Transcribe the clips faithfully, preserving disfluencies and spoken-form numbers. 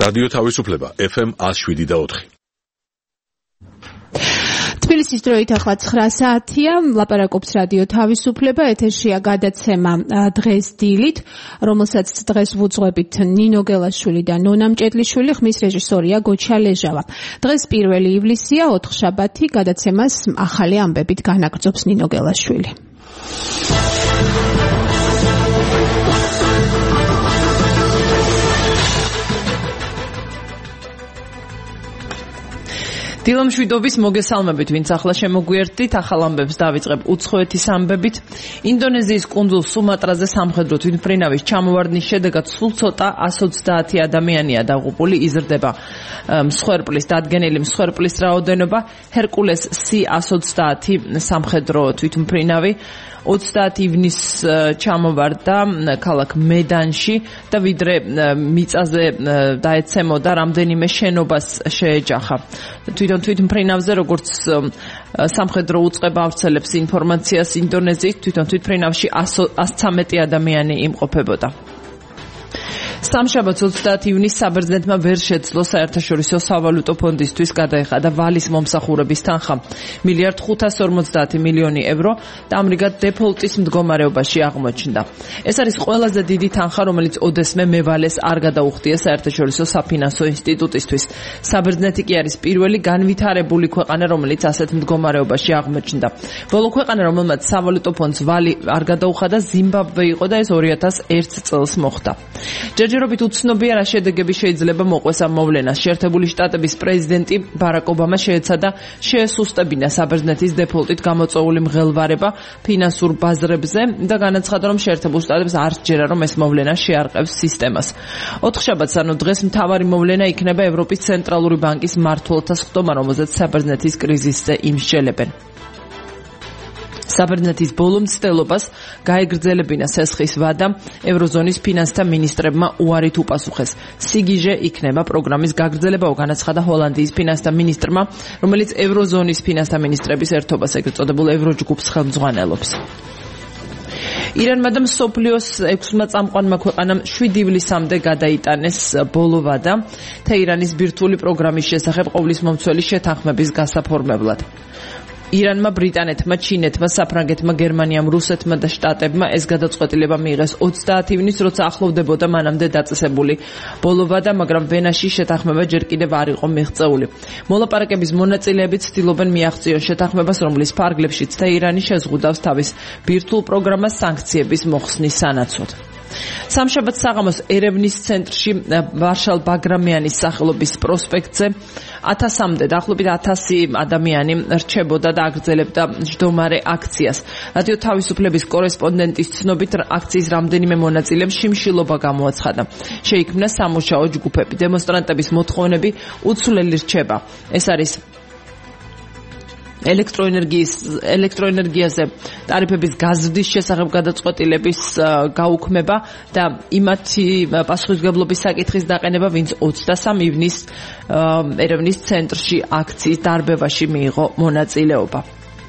რადიო თავისუფლება ეფ ემ one oh seven და four. თბილისის დროით ახლა ცხრა საათია, ლაპარაკობს რადიო თავისუფლება, ეთერშია გადაცემა დღეს დილით, რომელსაც დღეს ვუძღვებით ნინო გელაშვილი და ნონა მჭედლიშვილი, ხმის რეჟისორია გოჩა ლეჟავა. დღეს პირველი ივლისია, ოთხშაბათი, გადაცემას ახალი ამბებით განაგრძობს ნინო გელაშვილი. დილამშვიდობის მოგესალმებით, ვინც ახლა შემოგვიერთდით, ახალ ამბებს დავიწყებ უცხოეთის ამბებით. ინდონეზიის კუნძულ სუმატრაზე სამხედრო თვითმფრინავის ჩამოვარდნის შედეგად სულ ცოტა one hundred twenty ადამიანია დაღუპული, იზრდება მსხვერპლის დადგენილი მსხვერპლის რაოდენობა. ჰერკულეს C one hundred twenty სამხედრო თვითმფრინავი ოცდაათი ივნის ჩამოვარდა ქალაქ მედანში და ვიდრე მიწაზე დაეცემოდა, რამდენიმე შენობას შეეჯახა. თვითონ თვითმფრინავზე, როგორც სამხედრო უწყება ავრცელებს ინფორმაციას ინდონეზიის, თვითონ თვითმფრინავში one hundred thirteen ადამიანი იმყოფებოდა. სამშაბათს ოცდაათი ივნის საბერძნეთმა ვერ შეძლო საერთაშორისო სავალუტო ფონდისთვის გადაეხადა ვალის მომსახურების თანხა მილიარდ ხუთას ორმოცდაათი მილიონი ევრო და ამრიგად დეფოლტის მდგომარეობაში აღმოჩნდა. ეს არის ყველაზე დიდი თანხა, რომელიც ოდესმე მევალეს არ გადაუხდია საერთაშორისო საფინანსო ინსტიტუტისთვის. საბერძნეთი კი არის პირველი განვითარებული ქვეყანა, რომელიც ასეთ მდგომარეობაში აღმოჩნდა. ბოლო ქვეყანა, რომელმაც სავალუტო ფონდს ვალი არ გადაუხადა, ზიმბაბვე იყო და ეს two thousand one წელს მოხდა. ჯერჯერობით უცნობია რა შედეგები შეიძლება მოყვეს ამ მოვლენას. შეერთებული შტატების პრეზიდენტი ბარაკ ობამა შეეცადა შეესუსტებინა საბერძნეთის დეფოლტით გამოწვეული მღელვარება ფინანსურ ბაზრებზე და განაცხადა, რომ შეერთებულ შტატებს არ სჯერა, რომ ეს მოვლენა შეარყევს სისტემას. ოთხშაბათს, ანუ დღეს, მთავარი მოვლენა იქნება ევროპის ცენტრალური ბანკის მმართველთა სხდომა, რომელზეც საბერძნეთის კრიზისზე იმსჯელებენ. საბერძნეთის ბოლო მცდელობას გაეგრძელებინა სესხის ვადა ევროზონის ფინანსთა მინისტრებმა უარით უპასუხეს. სიგიჟე იქნება პროგრამის გაგრძელება, განაცხადა ჰოლანდიის ფინანსთა მინისტრმა, რომელიც ევროზონის ფინანსთა მინისტრების ერთობას, ეგრეთ წოდებულ ევროჯგუფს ხელმძღვანელობს. ირანმა და მსოფლიოს ექვსმა წამყვანმა ქვეყანამ შვიდი ივლისამდე გადაიტანეს ბოლო ვადა თეირანის ბირთვული პროგრამის შესახებ ყოვლისმომცველი შეთანხმების გასაფორმებლად. ირანმა, ბრიტანეთმა, ჩინეთმა, საფრანგეთმა, გერმანიამ, რუსეთმა და შტატებმა ეს გადაწყვეტილება მიიღეს ოცდაათი ივნის, როცა ახლოვდებოდა მანამდე დაწესებული ბოლო ვადა, მაგრამ ვენაში შეთანხმება ჯერ კიდევ არ იყო მიღწეული. მოლაპარაკების მონაწილეები ცდილობენ მიაღწიონ შეთანხმებას, რომლის ფარგლებშიც თეირანი შეზღუდავს თავის ბირთვულ პროგრამას სანქციების მოხსნის სანაცვლოდ. სამშაბათს საღამოს ერევნის ცენტრში ვარშალ ბაგრამიანის სახელობის პროსპექტზე ათასამდე, დაახლოებით ათასი ადამიანი რჩებოდა და აგრძელებდა მჯდომარე აქციას. რადიო თავისუფლების კორესპონდენტის ცნობით, აქციის რამდენიმე მონაწილემ შიმშილობა გამოაცხადა. შეიქმნა სამუშაო ჯგუფები. დემონსტრანტების მოთხოვნები უცვლელი რჩება. ეს არის ელექტროენერგიის ელექტროენერგიაზე ტარიფების გაზრდის შესახებ გადაწყვეტილების გაუქმება და იმათი პასუხისმგებლობის საკითხის დაყენება, ვინც ოცდასამი ივნის ერევნის ცენტრში აქციის დარბევაში მიიღო მონაწილეობა.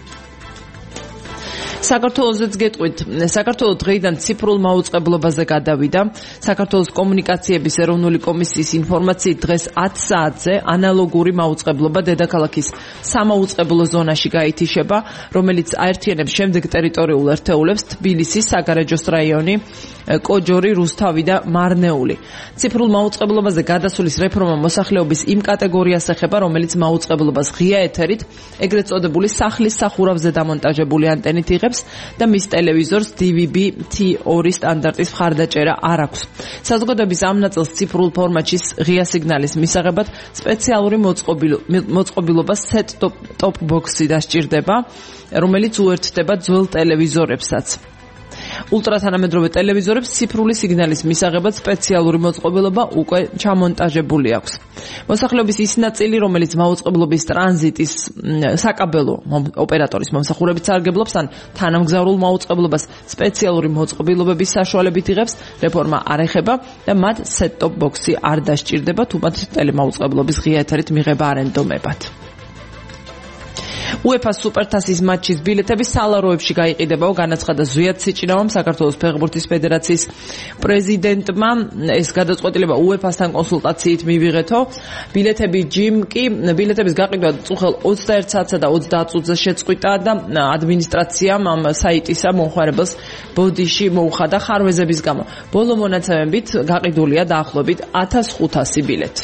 საქართველოსაც გეტყვით, საქართველო დღეიდან ციფრულ მაუწყებლობაზე გადავიდა. საქართველოს კომუნიკაციების ეროვნული კომისიის ინფორმაციით, დღეს ათი საათზე ანალოგური მაუწყებლობა დედაქალაქის სამაუწყებლო ზონაში გაითიშება, რომელიც აერთიანებს შემდეგ ტერიტორიულ ერთეულებს თბილისი, საგარეჯოს რაიონი, კოჯორი, რუსთავი და მარნეული. ციფრულ მაუწყებლობაზე გადასulis რეფორმა მოსახლეობის იმ კატეგორიას ეხება, რომელიც მაუწყებლობას ღია ეთერით, ეგრეთ წოდებული სახლის სახურავზე დამონტაჟებული ანტენით იღებს და მის ტელევიზორს დი ვი ბი T two სტანდარტის მხარდაჭერა არ აქვს. საზოგადოების ამ ნაწილს ციფრულ ფორმატში ღია სიგნალის მისაღებად სპეციალური მოწყობილობა set-top box-ი დასჭირდება, რომელიც უერთდება ძველ ტელევიზორებსაც. ულტრათანამედროვე ტელევიზორებს ციფრული სიგნალის მისაღებად სპეციალური მოწყობილობა უკვე ჩამონტაჟებული აქვს. მოსახლეობის ის ნაწილი, რომელიც მაუწყებლობის ტრანზიტის საკაბელო ოპერატორის მომსახურებით სარგებლობს ან თანამგზავრულ მაუწყებლობას სპეციალური მოწყობილობების საშუალებით იღებს, რეფორმა არ ეხება და მათ set-top box-ი არ დასჭირდება, თუ მათ ტელემაუწყებლობის ღია ეთერით მიღება არ ენდომებათ. UEFA-ს სუპერთასის მატჩის ბილეთები სალაროებში გაიყიდებაო, განაცხადა ზვიად სიჭინავამ საქართველოს ფეხბურთის ფედერაციის პრეზიდენტმა. ეს გადაწყვეტილება UEFA-სთან კონსულტაციით მივიღეთო. ბილეთები ჯიმ კი ბილეთების გაყიდვა წუხელ ოცდაერთ საათსა და ოცდაათ წუთზე შეწყვიტა და ადმინისტრაციამ ამ საიტისა მომხმარებელს ბოდიში მოუხადა ხარვეზების გამო. ბოლო მონაცემებით გაყიდულია დაახლოებით ათას ხუთასი ბილეთი.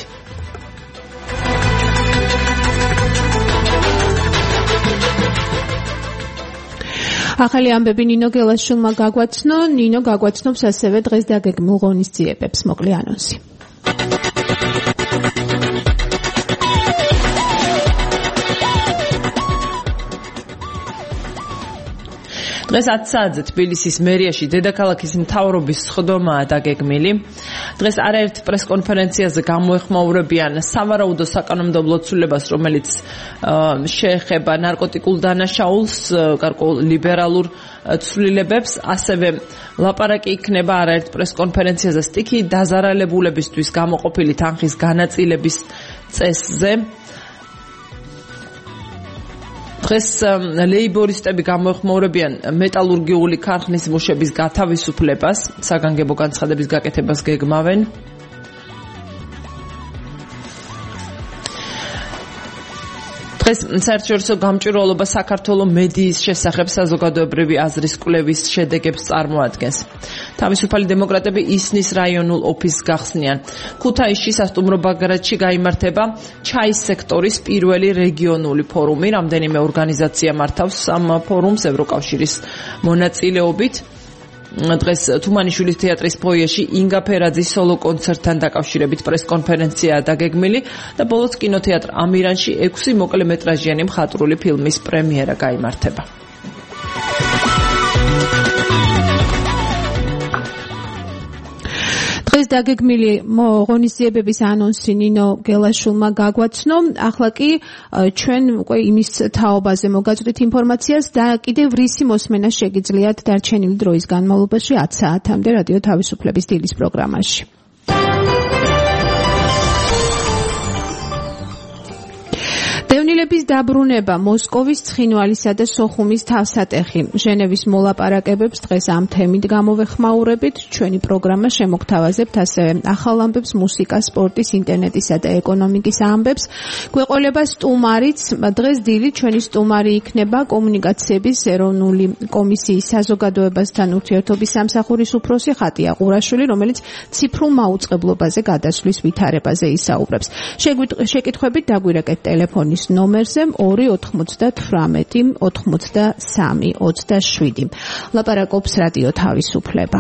ახალი ამბები ნინო გელაშვილმა გაგვაცნო. ნინო გაგვაცნობს ასევე დღეს დაგეგმილ ღონისძიებებს. მოკლე ანონსი. დღეს ათ საათზე თბილისის მერიაში დედაქალაქის მთავრობის სხდომაა დაგეგმილი. დღეს არაერთ პრესკონფერენციაზე გამოეხმაურებიან სავარაუდო საკანონმდებლო ცვლილებას, რომელიც შეეხება ნარკოტიკულ დანაშაულს, გარკვეულ ლიბერალურ ცვლილებებს, ასევე ლაპარაკი იქნება არაერთ პრესკონფერენციაზე სტიქი დაზარალებულებისთვის გამოყოფილი თანხის განაწილების წესზე. დღეს ლეიბორისტები გამოეხმაურებიან მეტალურგიული ქარხნის მუშების გათავისუფლებას, საგანგებო განცხადების გაკეთებას გეგმავენ. დღეს საერთაშორისო გამჭვირვალობა საქართველოს მედიის შესახებ საზოგადოებრივი აზრის კვლევის შედეგებს წარმოადგენს. თავისუფალი დემოკრატები ისნის რაიონულ ოფისს გახსნიან. ქუთაისში სასტუმრო ბაგრატში გაიმართება ჩაის სექტორის პირველი რეგიონული ფორუმი. რამდენიმე ორგანიზაცია მართავს ამ ფორუმს ევროკავშირის მონაწილეობით. დღეს თუმანიშვილის თეატრის ფოიეში ინგა ფერაძის სოლო კონცერტთან დაკავშირებით პრესკონფერენციაა დაგეგმილი და ბოლოს კინოთეატრ ამირანში ექვსი მოკლემეტრაჟიანი მხატვრული ფილმის პრემიერა გაიმართება. დღეს დაგეგმილი ღონისძიებების ანონსი ნინო გელაშვილმა გაგვაცნო. ახლა კი ჩვენ უკვე იმის თაობაზე მოგაწვდით ინფორმაციას და კიდევ რისი მოსმენა შეგიძლიათ დარჩენილი დროის განმავლობაში ათ საათამდე რადიო თავისუფლების დილის პროგრამაში. დევნილების დაბრუნება, მოსკოვის, ცხინვალისა და სოხუმის თავსატეხი. ჟენევის მოლაპარაკებებს დღეს ამ თემით გამოვეხმაურებით. ჩვენი პროგრამა შემოგთავაზებთ ასევე ახალ ამბებს, მუსიკას, სპორტის, ინტერნეტისა და ეკონომიკის ამბებს. გვეყოლება სტუმარიც. დღეს დილით ჩვენი სტუმარი იქნება კომუნიკაციების ეროვნული კომისიის საზოგადოებასთან ურთიერთობის სამსახურის უფროსი ხატია ყურაშვილი, რომელიც ციფრულ მაუწყებლობაზე გადასვლის ვითარებაზე ისაუბრებს. შეკითხვებით დაგვირეკეთ ტელეფონის ნომერზე ორი ოთხმოცდათვრამეტი ოთხმოცდასამი ოცდაშვიდი. ლაპარაკობს რადიო თავისუფლება.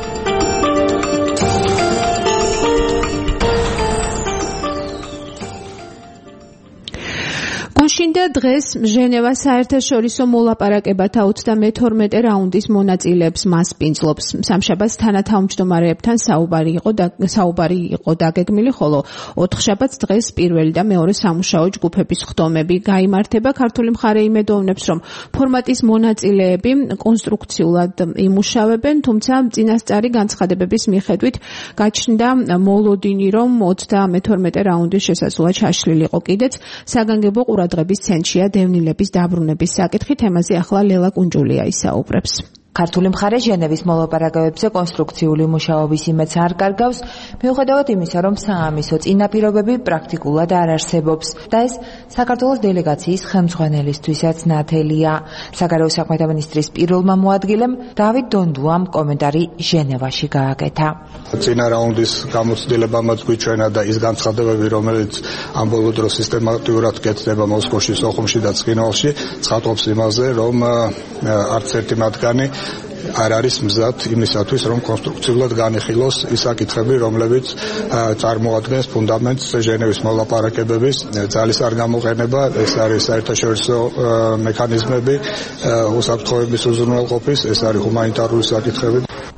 გუშინდა დღეს ჟენევა საერთაშორისო მოლაპარაკებათა ოცდამეთორმეტე რაუნდის მონაწილეებს მასპინძლობს. სამშაბათს თანათავმჯდომარეებთან საუბარი იყო და საუბარი იყო დაგეგმილი, ხოლო ოთხშაბათს დღეს პირველი და მეორე სამუშაო ჯგუფების ხდომები გაიმართება. ქართული მხარე იმედოვნებს, რომ ფორმატის მონაწილეები კონსტრუქციულად იმუშავებენ, თუმცა წინასწარი განცხადებების მიხედვით გაჩნდა მოლოდინი, რომ ოცდამეთორმეტე რაუნდის შესაძლოა ჩაშლილიყო კიდეც. საგანგებო ყურადღების ცენტრშია დევნილების დაბრუნების საკითხი. თემაზე ახლა ლელა კუნჯულია ისაუბრებს. ქართული მხარე ჟენევის მოლაპარაკებებზე კონსტრუქციული მუშაობის იმედს არ კარგავს, მიუხედავად იმისა, რომ საამისო წინაპირობები პრაქტიკულად არ არსებობს და ეს საქართველოს დელეგაციის ხელმძღვანელისთვისაც ნათელია. საგარეო საქმეთა მინისტრის პირველმა მოადგილემ დავით დონდუამ კომენტარი ჟენევაში გააკეთა. წინა რაუნდის გამოცდილებამაც გვიჩვენა და ის განცხადებები, რომელიც ამ ბოლო დროს სისტემატურად კეთდება მოსკოვში, სოხუმში და ცხინვალში, ცხადყოფს იმაზე, რომ არც ერთი მათგანი არ არის მზად იმისათვის, რომ კონსტრუქციულად განიხილოს ის საკითხები, რომლებიც წარმოადგენს ფუნდამენტს ჟენევის მოლაპარაკებების ძალის არ გამოყენება, ეს არის საერთაშორისო მექანიზმები, უსაფრთხოების უზრუნველყოფის, ეს არის ჰუმანიტარული საკითხები.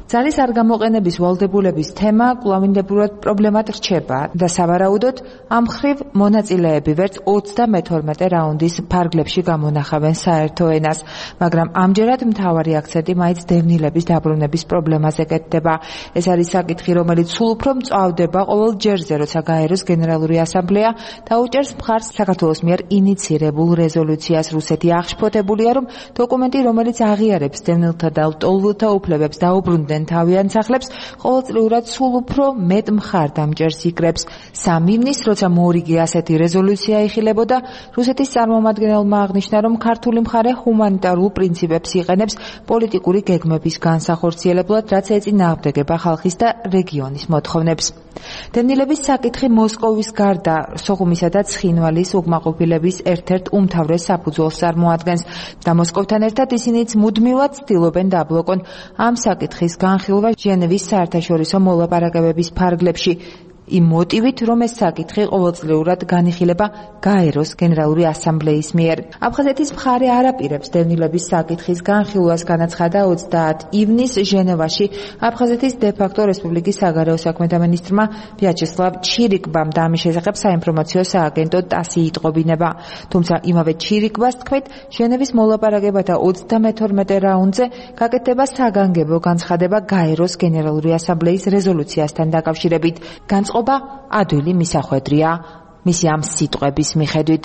ძალის არ გამოყენების ვალდებულების თემა კვლავინდებურად პრობლემად რჩება და სავარაუდოდ ამ მხრივ მონაწილეები ვერც ოცდამეთორმეტე რაუნდის ფარგლებში გამონახავენ საერთო ენას, მაგრამ ამჯერად მთავარი აქცენტი მაინც დევნილების დაბრუნების პრობლემაზე კეთდება. ეს არის საკითხი, რომელიც სულ უფრო მწვავდება ყოველ ჯერზე, როცა გაეროს გენერალური ასამბლეა დაუჭერს მხარს საქართველოს მიერ ინიცირებულ რეზოლუციას. რუსეთი აღშფოთებულია, რომ დოკუმენტი, რომელიც აღიარებს დევნილთა და ლტოლვილთა უფლებებს დაუბრუნდნენ თავიანთ სახლებს, ყოველწლიურად სულ უფრო მეტ მხარდამჭერს იკრებს. სამ ივნისს, როცა მორიგი ასეთი რეზოლუცია იხილებოდა, რუსეთის წარმომადგენელმა აღნიშნა, რომ ქართული მხარე ჰუმანიტარულ პრინციპებს იყენებს პოლიტიკური გეგმების განსახორციელებლად, რაც ეწინააღმდეგება ხალხის და რეგიონის მოთხოვნებს. დევნილების საკითხი მოსკოვის გარდა სოხუმისა და ცხინვალის უკმაყოფილების ერთ-ერთ უმთავრეს საფუძველს წარმოადგენს და მოსკოვთან ერთად ისინიც მუდმივად ცდილობენ დაბლოკონ ამ საკითხის განხილვა ჟენევის საერთაშორისო მოლაპარაკებების ფარგლებში. იმ მოტივით, რომ ეს საკითხი ყოველწლიურად განიხილება გაეროს გენერალური ასამბლეის მიერ. აფხაზეთის მხარე არ აპირებს დევნილების საკითხის განხილვას, განაცხადა ოცდაათი ივნისს ჟენევაში აფხაზეთის დე-ფაქტო რესპუბლიკის საგარეო საქმეთა მინისტრმა ვიაჩესლავ ჩირიკბამ და ამის შესახებ საინფორმაციო სააგენტო ტასი იტყობინება. თუმცა იმავე ჩირიკბას თქმით, ჟენევის მოლაპარაკებათა ოცდამეთორმეტე რაუნდზე გაკეთდება საგანგებო განცხადება გაეროს გენერალური ასამბლეის რეზოლუციასთან დაკავშირებით. განწყობა ადვილი მისახვედრია მისი ამ სიტყვების მიხედვით.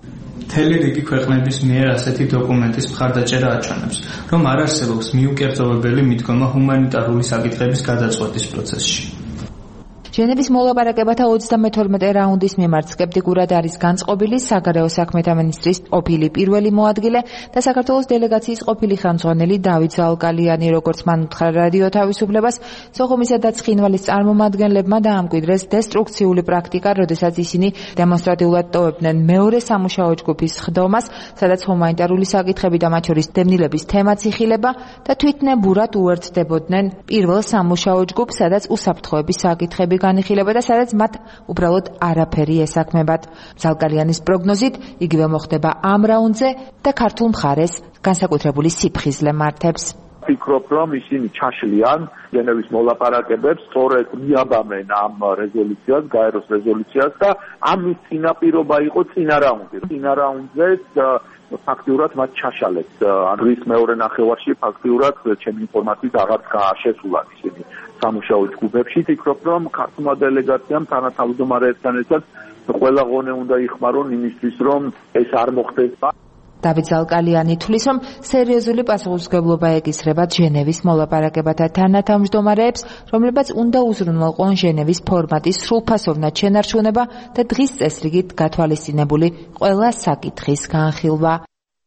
მთელი რიგი ქვეყნების მიერ ასეთი დოკუმენტის მხარდაჭერა აჩვენებს, რომ არ არსებობს მიუკერძოვებელი მიდგომა ჰუმანიტარული საკითხების გადაწყვეტის პროცესში. ჟენევის მოლაპარაკებათა ოცდამეთორმეტე რაუნდის მიმართ სკეპტიკურად არის განწყობილი საგარეო საქმეთა მინისტრის ყოფილი პირველი მოადგილე და საქართველოს დელეგაციის ყოფილი ხელმძღვანელი დავით ზალკალიანი, როგორც მან უთხრა რადიო თავისუფლებას, სოხუმისა და ცხინვალის წარმომადგენლებმა დაამკვიდრეს დესტრუქციული პრაქტიკა, როდესაც ისინი დემონსტრატიულად ტოვებდნენ მეორე სამუშაო ჯგუფის ხდომას, სადაც ჰუმანიტარული საკითხები და მათ შორის დევნილების თემაც იხილება და თვითნებურად უერთდებოდნენ პირველ სამუშაო ჯგუფს, სადაც უსაფრთხოების საკითხები განიხილება და სადაც მათ უბრალოდ არაფერი ესაქმებათ. ზალკალიანის პროგნოზით იგივე მოხდება ამ რაუნდზე და ქართულ მხარეს განსაკუთრებული სიფხიზლე მართებს. ვფიქრობ, რომ ისინი ჩაშლიან ჟენევის მოლაპარაკებებს, სწორედ მიაბამენ ამ რეზოლუციას, გაეროს რეზოლუციას და ამის წინაპირობა იყო წინა რაუნდი. წინა რაუნდზე ფაქტიურად მათ ჩაშალეს. ანგლის მეორე ნახევარში ფაქტიურად ჩემი ინფორმაციით აღარ შეესულან ისინი სამუშაო ჯგუფებში. ვფიქრობ, რომ ქართულმა დელეგაციამ თანათავმჯდომარეებთან ერთად ყველა ღონე უნდა იხმარონ იმისთვის, რომ ეს არ მოხდეს. დავით ზალკალიანი თვლის, რომ სერიოზული პასუხისმგებლობა ეკისრება ჟენევის მოლაპარაკებათა თანათავმჯდომარეებს, რომლებიც უნდა უზრუნველყონ ჟენევის ფორმატის სრულფასოვნად შენარჩუნება და დღის წესრიგით გათვალისწინებული ყველა საკითხის განხილვა.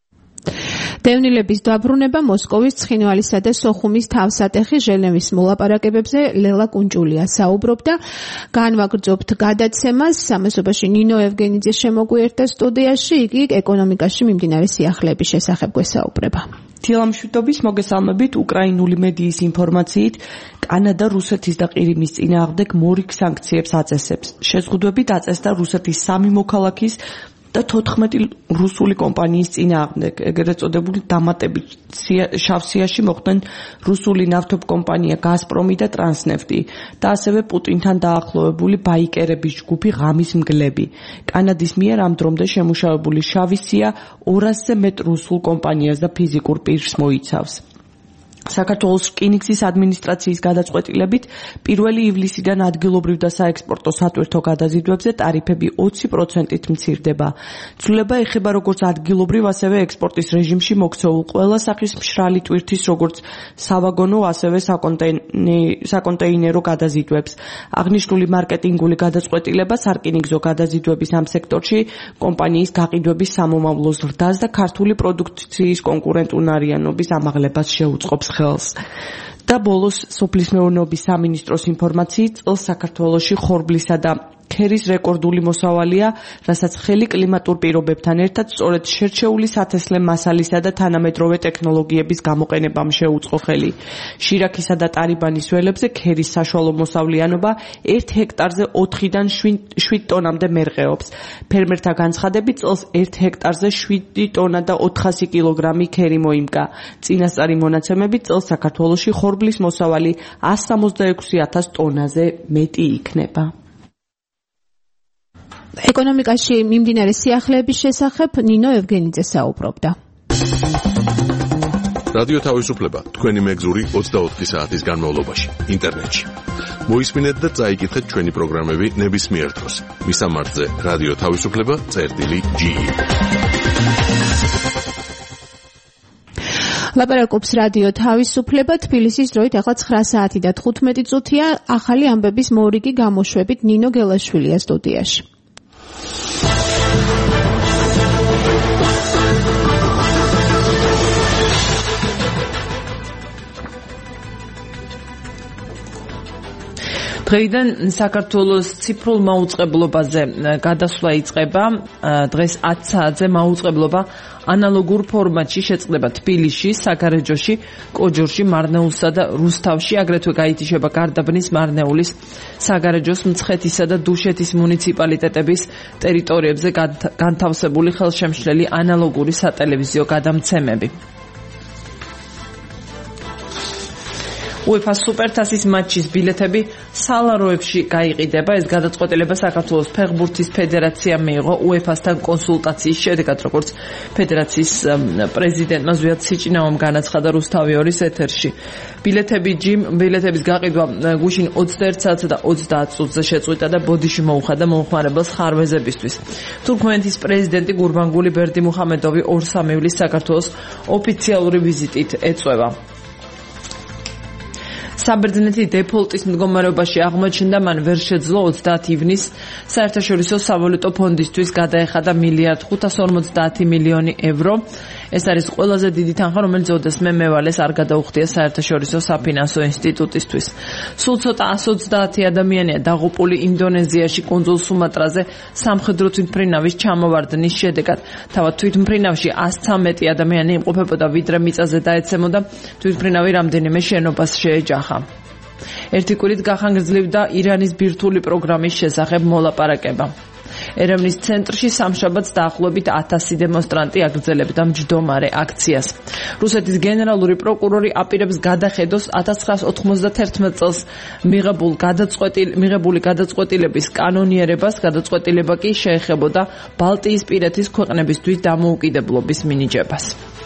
დევნილების დაბრუნება მოსკოვის, ცხინვალისა და სოხუმის თავსატეხი ჟენევის მოლაპარაკებებზე ლელა კუნჭულია საუბრობდა. განვაგრძობთ გადაცემას. ამასობაში ნინო ევგენიძე შემოგვიერთდა სტუდიაში, იგი ეკონომიკაში მიმდინარე სიახლეების შესახებ გვესაუბრება. თილამშვიდობის მოგესალმებით. უკრაინული მედიის ინფორმაციით, კანადა რუსეთის და ყირიმის წინააღმდეგ მორიგ სანქციებს აწესებს. შეზღუდვებით აწესდა რუსეთის სამი მოქალაქის და თოთხმეტი რუსული კომპანიის წინააღმდეგ. ეგრეთ წოდებული დამატებით შავსიაში მოხდნენ რუსული ნავთობკომპანია გაზპრომი და ტრანსნეფტი და ასევე პუტინთან დაახლოებული ბაიკერების ჯგუფი ღამის მგლები. კანადის მიერ ამ დრომდე შემუშავებული შავი სია ორასზე მეტ რუსულ კომპანიას და ფიზიკურ პირს მოიცავს. საქართველოს რკინიგზის ადმინისტრაციის გადაწყვეტილებით პირველი ივლისიდან ადგილობრივ და საექსპორტო სატვირთო გადაზიდვებზე ტარიფები ოცი პროცენტით მცირდება. ცვლილება ეხება როგორც ადგილობრივ, ასევე ექსპორტის რეჟიმში მოქცეულ ყველა სახის მშრალი ტვირთის, როგორც სავაგონო, ასევე საკონტეინერო გადაზიდვებს. აღნიშნული მარკეტინგული გადაწყვეტილება სარკინიგზო გადაზიდვების ამ სექტორში კომპანიის გაყიდვების სამომავლო ზრდას და ქართული პროდუქციის კონკურენტუნარიანობის ამაღლებას შეუწყობს ხელს. და ბოლოს სოფლის მეურნეობის სამინისტროს ინფორმაციით, წელს საქართველოში ხორბლისა და ქერის რეკორდული მოსავალია, რასაც ხელი კლიმატურ პირობებთან ერთად სწორედ შერჩეული სათესლე მასალისა და თანამედროვე ტექნოლოგიების გამოყენებამ შეუწყო ხელი. შირაქისა და ტარიბანის ველებზე ქერის საშუალო მოსავლიანობა ერთ ჰექტარზე ოთხიდან შვიდ ტონამდე მერყეობს. ფერმერთა განცხადებით წელს ერთ ჰექტარზე შვიდი ტონა და ოთხასი კილოგრამი ქერი მოიმკა. წინასწარი მონაცემებით წელს საქართველოში ხორბლის მოსავალი ას სამოცდაექვსი ათას ტონაზე მეტი იქნება. ეკონომიკაში მიმდინარე სიახლეების შესახებ ნინო ევგენიძე საუბრობდა. რადიო თავისუფლება თქვენი მეგზური ოცდაოთხი საათის განმავლობაში ინტერნეტში. მოისმინეთ და წაიკითხეთ ჩვენი პროგრამები ნებისმიერ დროს. მისამართზე რადიო თავისუფლება წერტილი ჯი. ლაპარაკობს რადიო თავისუფლება თბილისის დროით ახლა ცხრა საათი და თხუთმეტი წუთია. ახალი ამბების მორიგი გამოშვებით ნინო გელაშვილია სტუდიაში. დღეიდან საქართველოს ციფრულ მაუწყებლობაზე გადასვლა იწყება. დღეს ათ საათზე მაუწყებლობა ანალოგურ ფორმატში შეწყდება თბილისში, საგარეჯოში, კოჯორში, მარნეულსა და რუსთავში, აგრეთვე გაითიშება გარდაბნის, მარნეულის, საგარეჯოს, მცხეთისა და დუშეთის მუნიციპალიტეტების ტერიტორიებზე განთავსებული ხელშემშლელი ანალოგური სატელევიზიო გადამცემები. UEFA სუპერთასის მატჩის ბილეთები სალაროებში გაიყიდება. ეს გადაწყვეტილება საქართველოს ფეხბურთის ფედერაციამ მიიღო UEFA-სთან კონსულტაციის შედეგად, როგორც ფედერაციის პრეზიდენტმა ზვიად სიჭინაომ განაცხადა რუსთავი ორის ეთერში. ბილეთები ჯიმ ბილეთების გაყიდვა გუშინ ოცდაერთ საათსა და ოცდაათ წუთზე შეწყვიტა და ბოდიში მოუხადა მომხმარებელს ხარვეზებისთვის. თურქმენეთის პრეზიდენტი გურბანგული ბერდიმუხამედოვი ორ-სამი ივლისს საქართველოს ოფიციალური ვიზიტით ეწვევა. საბერძნეთი დეფოლტის მდგომარეობაში აღმოჩნდა, მან ვერ შეძლო ოცდაათ ივნისს საერთაშორისო სავალუტო ფონდისთვის გადაეხადა მილიარდ ხუთას ორმოცდაათი მილიონი ევრო. ეს არის ყველაზე დიდი თანხა, რომელიც ოდესმე მევალეს არ გადაუხდია საერთაშორისო საფინანსო ინსტიტუტისთვის. სულ ცოტა ას ოცდაათი ადამიანია დაღუპული ინდონეზიაში კუნძულ სუმატრაზე სამხედრო თვითმფრინავის ჩამოვარდნის შედეგად. თავად თვითმფრინავში ას ცამეტი ადამიანი იმყოფებოდა, ვიდრე მიწაზე დაეცემოდა. თვითმფრინავი რამდენიმე შენობას შეეჯახა. ერთი კვირით გახანგრძლივდა ირანის ბირთვული პროგრამის შესახებ მოლაპარაკება. ერევნის ცენტრში სამშაბათს დაახლოებით ათასი დემონსტრანტი აგრძელებდა მჯდომარე აქციას. რუსეთის გენერალური პროკურორი აპირებს გადახედოს ათას ცხრაას ოთხმოცდათერთმეტ წელს მიღებულ გადაწყვეტილ მიღებული გადაწყვეტილების კანონიერებას. გადაწყვეტილება კი შეეხებოდა ბალტიისპირეთის ქვეყნებისთვის დამოუკიდებლობის მინიჭებას.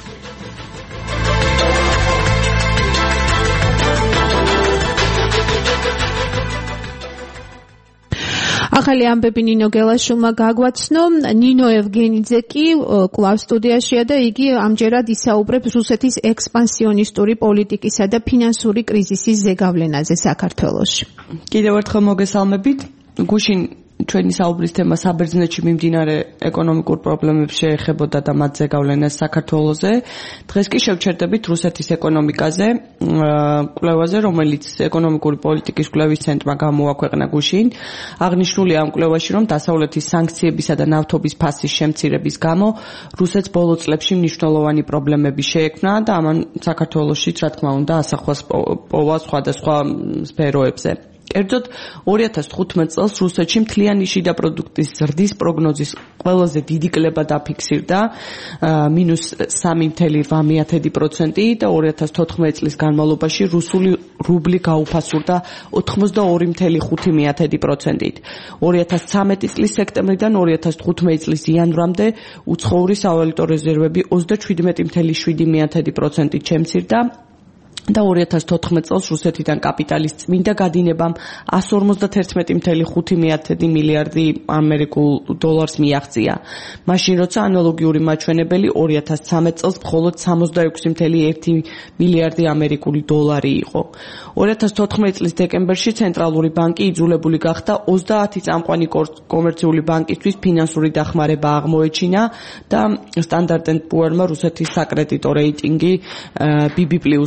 ახალი ამბები ნინო გელაშვილმა გაგვაცნო. ნინო ევგენიძე კი კლავ სტუდიაშია და იგი ამჯერად ისაუბრებს რუსეთის ექსპანსიონისტური პოლიტიკისა და ფინანსური კრიზისის ზეგავლენაზე საქართველოში. კიდევ ერთხელ მოგესალმებით. გუშინ ჩვენი საუბრის თემა საბერძნეთში მიმდინარე ეკონომიკურ პრობლემებს შეეხებოდა და მათ ზეგავლენას საქართველოზე. დღეს კი შევჩერდებით რუსეთის ეკონომიკაზე, კვლევაზე, რომელიც ეკონომიკური პოლიტიკის კვლევის ცენტრმა გამოაქვეყნა გუშინ. აღნიშნულია ამ კვლევაში, რომ დასავლეთის სანქციებისა და ნავთობის ფასის შემცირების გამო რუსეთს ბოლო წლებში მნიშვნელოვანი პრობლემები შეექმნა და ამან საქართველოშიც, რა თქმა უნდა, ასახვას პოვა სხვადასხვა სფეროებზე. კერძოდ ორი ათას თხუთმეტ წელს რუსეთში მთლიანი შიდა პროდუქტის ზრდის პროგნოზის ყველაზე დიდი კლება დაფიქსირდა მინუს სამი მცდარი პროცენტი და ორი ათას თოთხმეტი წლის განმავლობაში რუსული რუბლი გაუფასურდა ოთხმოცდაორი მცდარი ხუთი პროცენტით. ორი ათას ცამეტი წლის სექტემბრიდან ორი ათას თხუთმეტი წლის იანვრამდე უცხოური სავალუტო რეზერვები ოცდაშვიდი მცდარი შვიდი პროცენტით შემცირდა. და ორი ათას თოთხმეტ წელს რუსეთიდან კაპიტალის წმინდა გადინებამ ას ორმოცდაერთმეტი მცდარი ხუთი მილიარდი ამერიკულ დოლარს მიაღწია. მაშინ როცა ანალოგიური მაჩვენებელი ორი ათას ცამეტ წელს მხოლოდ სამოცდაექვსი მცდარი ერთი მილიარდი ამერიკული დოლარი იყო. ორი ათას თოთხმეტი წლის დეკემბერში ცენტრალური ბანკი იძულებული გახდა ოცდაათი წამყვანი კომერციული ბანკისთვის ფინანსური დახმარება აღმოეჩინა და სტანდარტ ენდ პუორმა რუსეთის საკრედიტო რეიტინგი ბი ბი პლუს-ამდე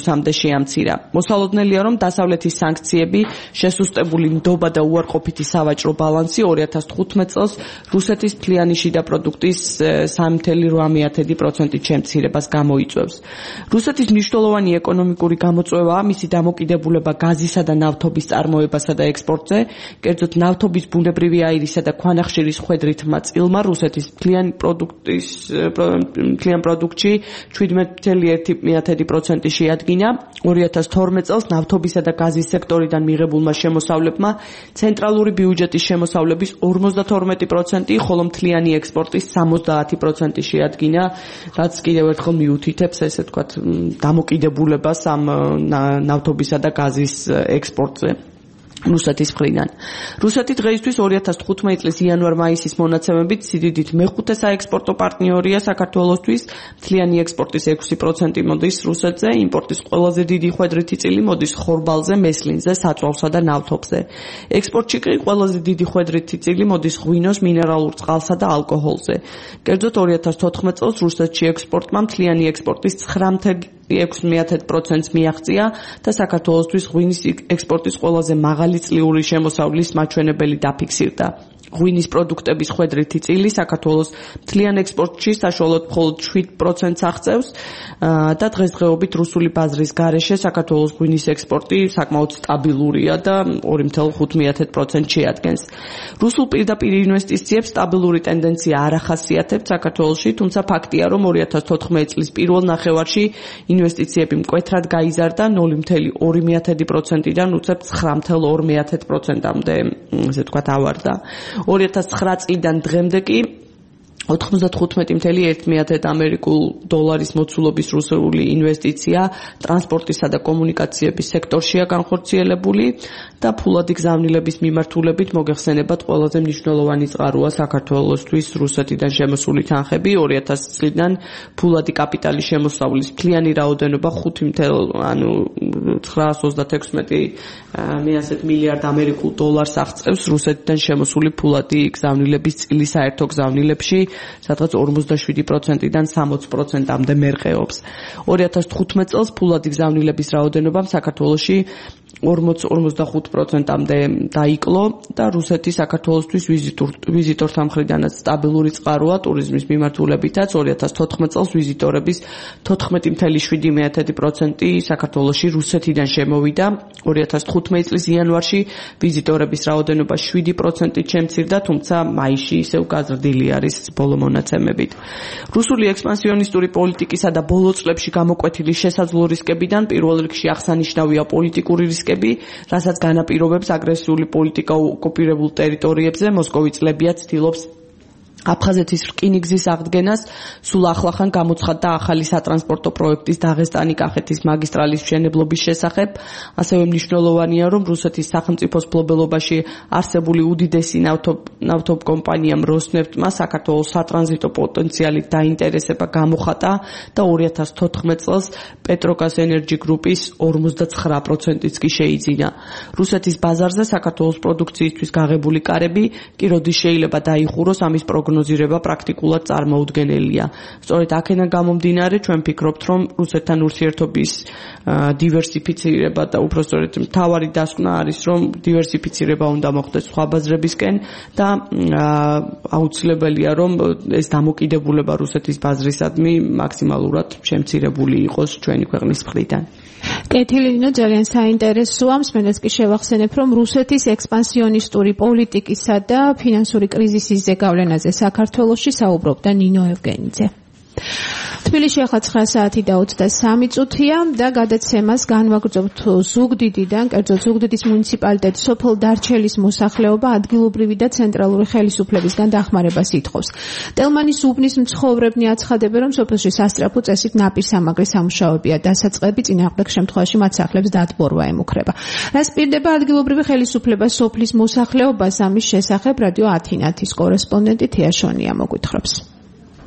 შეამცირა. მოსალოდნელია, რომ დასავლეთის სანქციები, შესუსტებული ნდობა და უარყოფითი სავაჭრო ბალანსი ორი ათას თხუთმეტ წელს რუსეთის მთლიანი შიდა პროდუქტის სამი ათეული ორი პროცენტით შემცირებას გამოიწვევს. რუსეთის მნიშვნელოვანი ეკონომიკური გამოწვევაა მისი დამოკიდებულება გაზისა და ნავთობის წარმოებასა და ექსპორტზე, კერძოდ ნავთობის ბუნებრივი აირისა და ქვანახშირის ხვედრითმა წილმა რუსეთის მთლიანი პროდუქტის მთლიან პროდუქტში შვიდმეტ ათეული ერთი პროცენტი შეადგინა. ორი ათას თორმეტ წელს ნავთობისა და გაზის სექტორიდან მიღებულმა შემოსავლებმა ცენტრალური ბიუჯეტის შემოსავლების ორმოცდათორმეტი პროცენტი, ხოლო მთლიანი ექსპორტის სამოცდაათი პროცენტი შეადგინა, რაც კიდევ ერთხელ მიუთითებს ესე ვთქვათ დამოკიდებულებას ამ ნავთობისა და გაზის ექსპორტზე. რუსეთის მხრიდან. რუსეთი დღეისთვის ორი ათას თხუთმეტი წლის იანვარ-მაისის მონაცემებით სიდიდით მეხუთე საექსპორტო პარტნიორია საქართველოსთვის, მთლიანი ექსპორტის ექვსი პროცენტი მოდის რუსეთზე, იმპორტის ყველაზე დიდი ხვედრითი წილი მოდის ხორბალზე, მესლინზე, საწვავსა და ნავთობზე. ექსპორტში კი ყველაზე დიდი ხვედრითი წილი მოდის ღვინოს, მინერალურ წყალსა და ალკოჰოლზე. კერძოდ ორი ათას თოთხმეტ წელს რუსეთში ექსპორტმა მთლიანი ექსპორტის ცხრა ექვსმეტ პროცენტს მიაღწია და საქართველოსთვის ღვინის ექსპორტის ყველაზე მაღალი წლიური შემოსავლის მაჩვენებელი დაფიქსირდა. ღვინის პროდუქტების ხვედრითი წილი საქართველოს მთლიან ექსპორტში საშუალოდ მხოლოდ შვიდ პროცენტს აღწევს და დღესდღეობით რუსული ბაზრის გარეშე საქართველოს ღვინის ექსპორტი საკმაოდ სტაბილურია და ორი ათეული ხუთმეტ პროცენტს შეადგენს. რუსულ პირდაპირ ინვესტიციებს სტაბილური ტენდენცია არ ახასიათებთ საქართველოში, თუმცა ფაქტია, რომ ორი ათას თოთხმეტი წლის პირველ ნახევარში ინვესტიციები მკვეთრად გაიზარდა ნული ათეული ორი პროცენტიდან უცებ ცხრა ათეული ორი პროცენტამდე, ესე ვთქვათ, ავარდა. ორი ათას ცხრა წლიდან დღემდე კი ოთხმოცდათხუთმეტი ათეული ერთი ამერიკულ დოლარის მოცულობის რუსული ინვესტიცია ტრანსპორტისა და კომუნიკაციების სექტორშია განხორციელებული და ფულადი გზავნილების მიმართულებით მოგეხსენებათ ყველაზე მნიშვნელოვანი წყაროა საქართველოსთვის რუსეთიდან შემოსული თანხები. ორი ათას წლიდან ფულადი კაპიტალის შემოსავლის მთლიანი რაოდენობა ხუთი ანუ ცხრაას ოცდაექვსი მე ასეთ მილიარდ ამერიკულ დოლარს აღწევს რუსეთიდან შემოსული ფულადი გზავნილების წილის საერთო გზავნილებში, სადღაც ორმოცდაშვიდი პროცენტიდან სამოცი პროცენტამდე მერყეობს. ორი ათას თხუთმეტ წელს ფულადი გზავნილების რაოდენობამ საქართველოში ორმოცდახუთ პროცენტამდე დაიკლო და რუსეთი საქართველოსთვის ვიზიტორთა მხრიდანაც სტაბილური წყაროა ტურიზმის მიმართულებითაც. ორი ათას თოთხმეტ წელს ვიზიტორების თოთხმეტი ათეული შვიდი პროცენტი საქართველოში რუსეთიდან შემოვიდა. ორი ათას თხუთმეტი წლის იანვარში ვიზიტორების რაოდენობა შვიდი პროცენტით შემცირდა, თუმცა მაისში ისევ გაზრდილი არის ბოლო მონაცემებით. რუსული ექსპანსიონისტური პოლიტიკისა და ბოლო წლებში გამოკვეთილი შესაძლო რისკებიდან პირველ რიგში აღსანიშნავია პოლიტიკური რისკები, რასაც განაპირობებს აგრესიული პოლიტიკა ოკუპირებულ ტერიტორიებზე. მოსკოვი წლებია ცდილობს აფხაზეთის რკინიგზის აღდგენას, სულ ახლახან გამოცხადდა ახალი სატრანსპორტო პროექტის დაღესტანი-კახეთის მაგისტრალის მშენებლობის შესახებ. ასევე მნიშვნელოვანია, რომ რუსეთის სახელმწიფოს მფლობელობაში არსებული უდიდესი ნავთობ კომპანიამ როსნეფტმა საქართველოს სატრანზიტო პოტენციალით დაინტერესება გამოხატა და ორი ათას თოთხმეტ წელს პეტროგაზ ენერჯი გრუპის ორმოცდაცხრა პროცენტიც კი შეიძინა. რუსეთის ბაზარზე საქართველოს პროდუქციისთვის გაღებული კარები კი როდის შეიძლება დაიხუროს, ამის პროგნოზირება პრაქტიკულად წარმოუდგენელია. სწორედ აქედან გამომდინარე ჩვენ ვფიქრობთ, რომ რუსეთთან ურთიერთობის დივერსიფიცირება და უпростоრეთ მთავარი დასკვნა არის, რომ დივერსიფიცირება უნდა მოხდეს სხვა ბაზრებისკენ და აუცილებელია, რომ ეს დამოკიდებულება რუსეთის ბაზრისადმი მაქსიმალურად შემცირებული იყოს ჩვენი ქვეყნის მხრიდან. კეთილინო, ძალიან საინტერესოა. მსმენელს კი შევახსენებ, რომ რუსეთის ექსპანსიონისტური პოლიტიკისა და ფინანსური კრიზისის ზეგავლენაზე საქართველოში საუბრობდა ნინო ევგენიძე. თბილისში ახლა ცხრა საათი და ოცდასამი წუთია და გადაცემას განვაგრძობთ ზუგდიდიდან, კერძოდ ზუგდიდის მუნიციპალიტეტის სოფელ დარჩელის მოსახლეობა ადგილობრივი და ცენტრალური ხელისუფლებისგან დახმარებას ითხოვს. ტელმანის უბნის მცხოვრებნი აცხადებენ, რომ სოფელში სასწრაფო წესით ნაპირსამაგრის სამუშაოებია დასაწყები, წინააღმდეგ შემთხვევაში მათ სახლებს დატბორვა ემუქრება. რას პირდება ადგილობრივი ხელისუფლება სოფლის მოსახლეობას, ამის შესახებ რადიო ათინათის კორესპონდენტი თეა შონია მოგვითხრობს.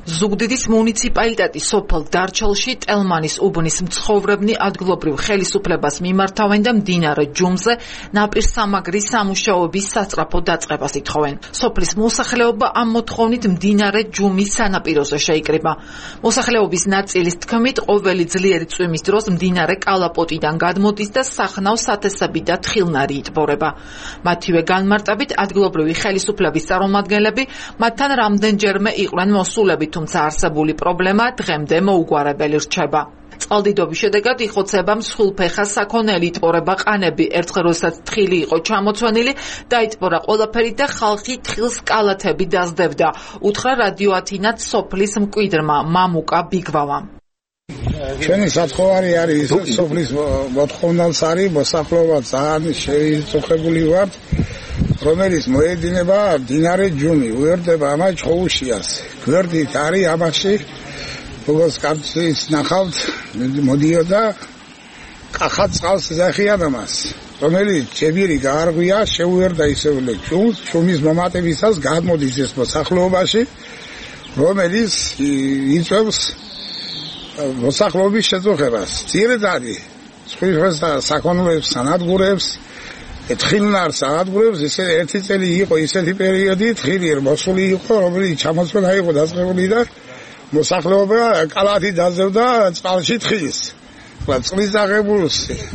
ზუგდიდის მუნიციპალიტეტის სოფელ დარჩელში ტელმანის უბნის მცხოვრებნი ადგილობრივ ხელისუფლებას მიმართავენ და მდინარე ჯუმზე ნაპირსამაგრის სამუშაოების სასწრაფო დაწყებას ითხოვენ. სოფლის მოსახლეობა ამ მოთხოვნით მდინარე ჯუმის სანაპიროზე შეიკრიბა. მოსახლეობის ნაწილის თქმით, ყოველი ძლიერი წვიმის დროს მდინარე კალაპოტიდან გადმოდის და სახნავს ათესები და თხილნარი იტბორება. მათივე განმარტებით ადგილობრივი ხელისუფლების წარმომადგენლები მათთან რამდენჯერმე იყვნენ მოსულები, თუმცა არსებული პრობლემა დღემდე მოუგვარებელი რჩება. წყალდიდობის შედეგად იხოცება მსხვილფეხა საქონელი, იტბორება ყანები. ერთხელ როდესაც თხილი იყო ჩამოცვენილი, დაიტბორა ყველაფერი და ხალხი თხილს კალათები დაძდებდა. უთხრა რადიო ათინაც სოფლის მკვიდრმა მამუკა ბიგვავამ. ჩვენი სათხოვარი არის სოფლის მოთხოვნას არის მოსახლეობა ძალიან შეიწუხებული ვართ, რომელიც მოედინება მდინარე ჯუმი, უერთდება ამას ჩხოუშიას. გვერდით არის ამაში როგორც კაცის ნახავთ მოდიოდა კახა წყალს ეზახიან ამას, რომელიც ჯებირი გაარღვია შეუერდა ისევ ჯუმს, ჯუმის მომატებისას გადმოდის ეს მოსახლეობაში, რომელიც იწევს მოსახლეობის შეწუხებას. ძირითადი სხვის და საქონლებს ანადგურებს, თხილნარს ანადგურებს. ესე ერთი წელი იყო ისეთი პერიოდი, თხილი მოსული იყო, რომელიც ჩამოცვენა იყო დაწყებული და მოსახლეობა კალათი დაძევდა წყალში თხილს. წყლის დაღებულს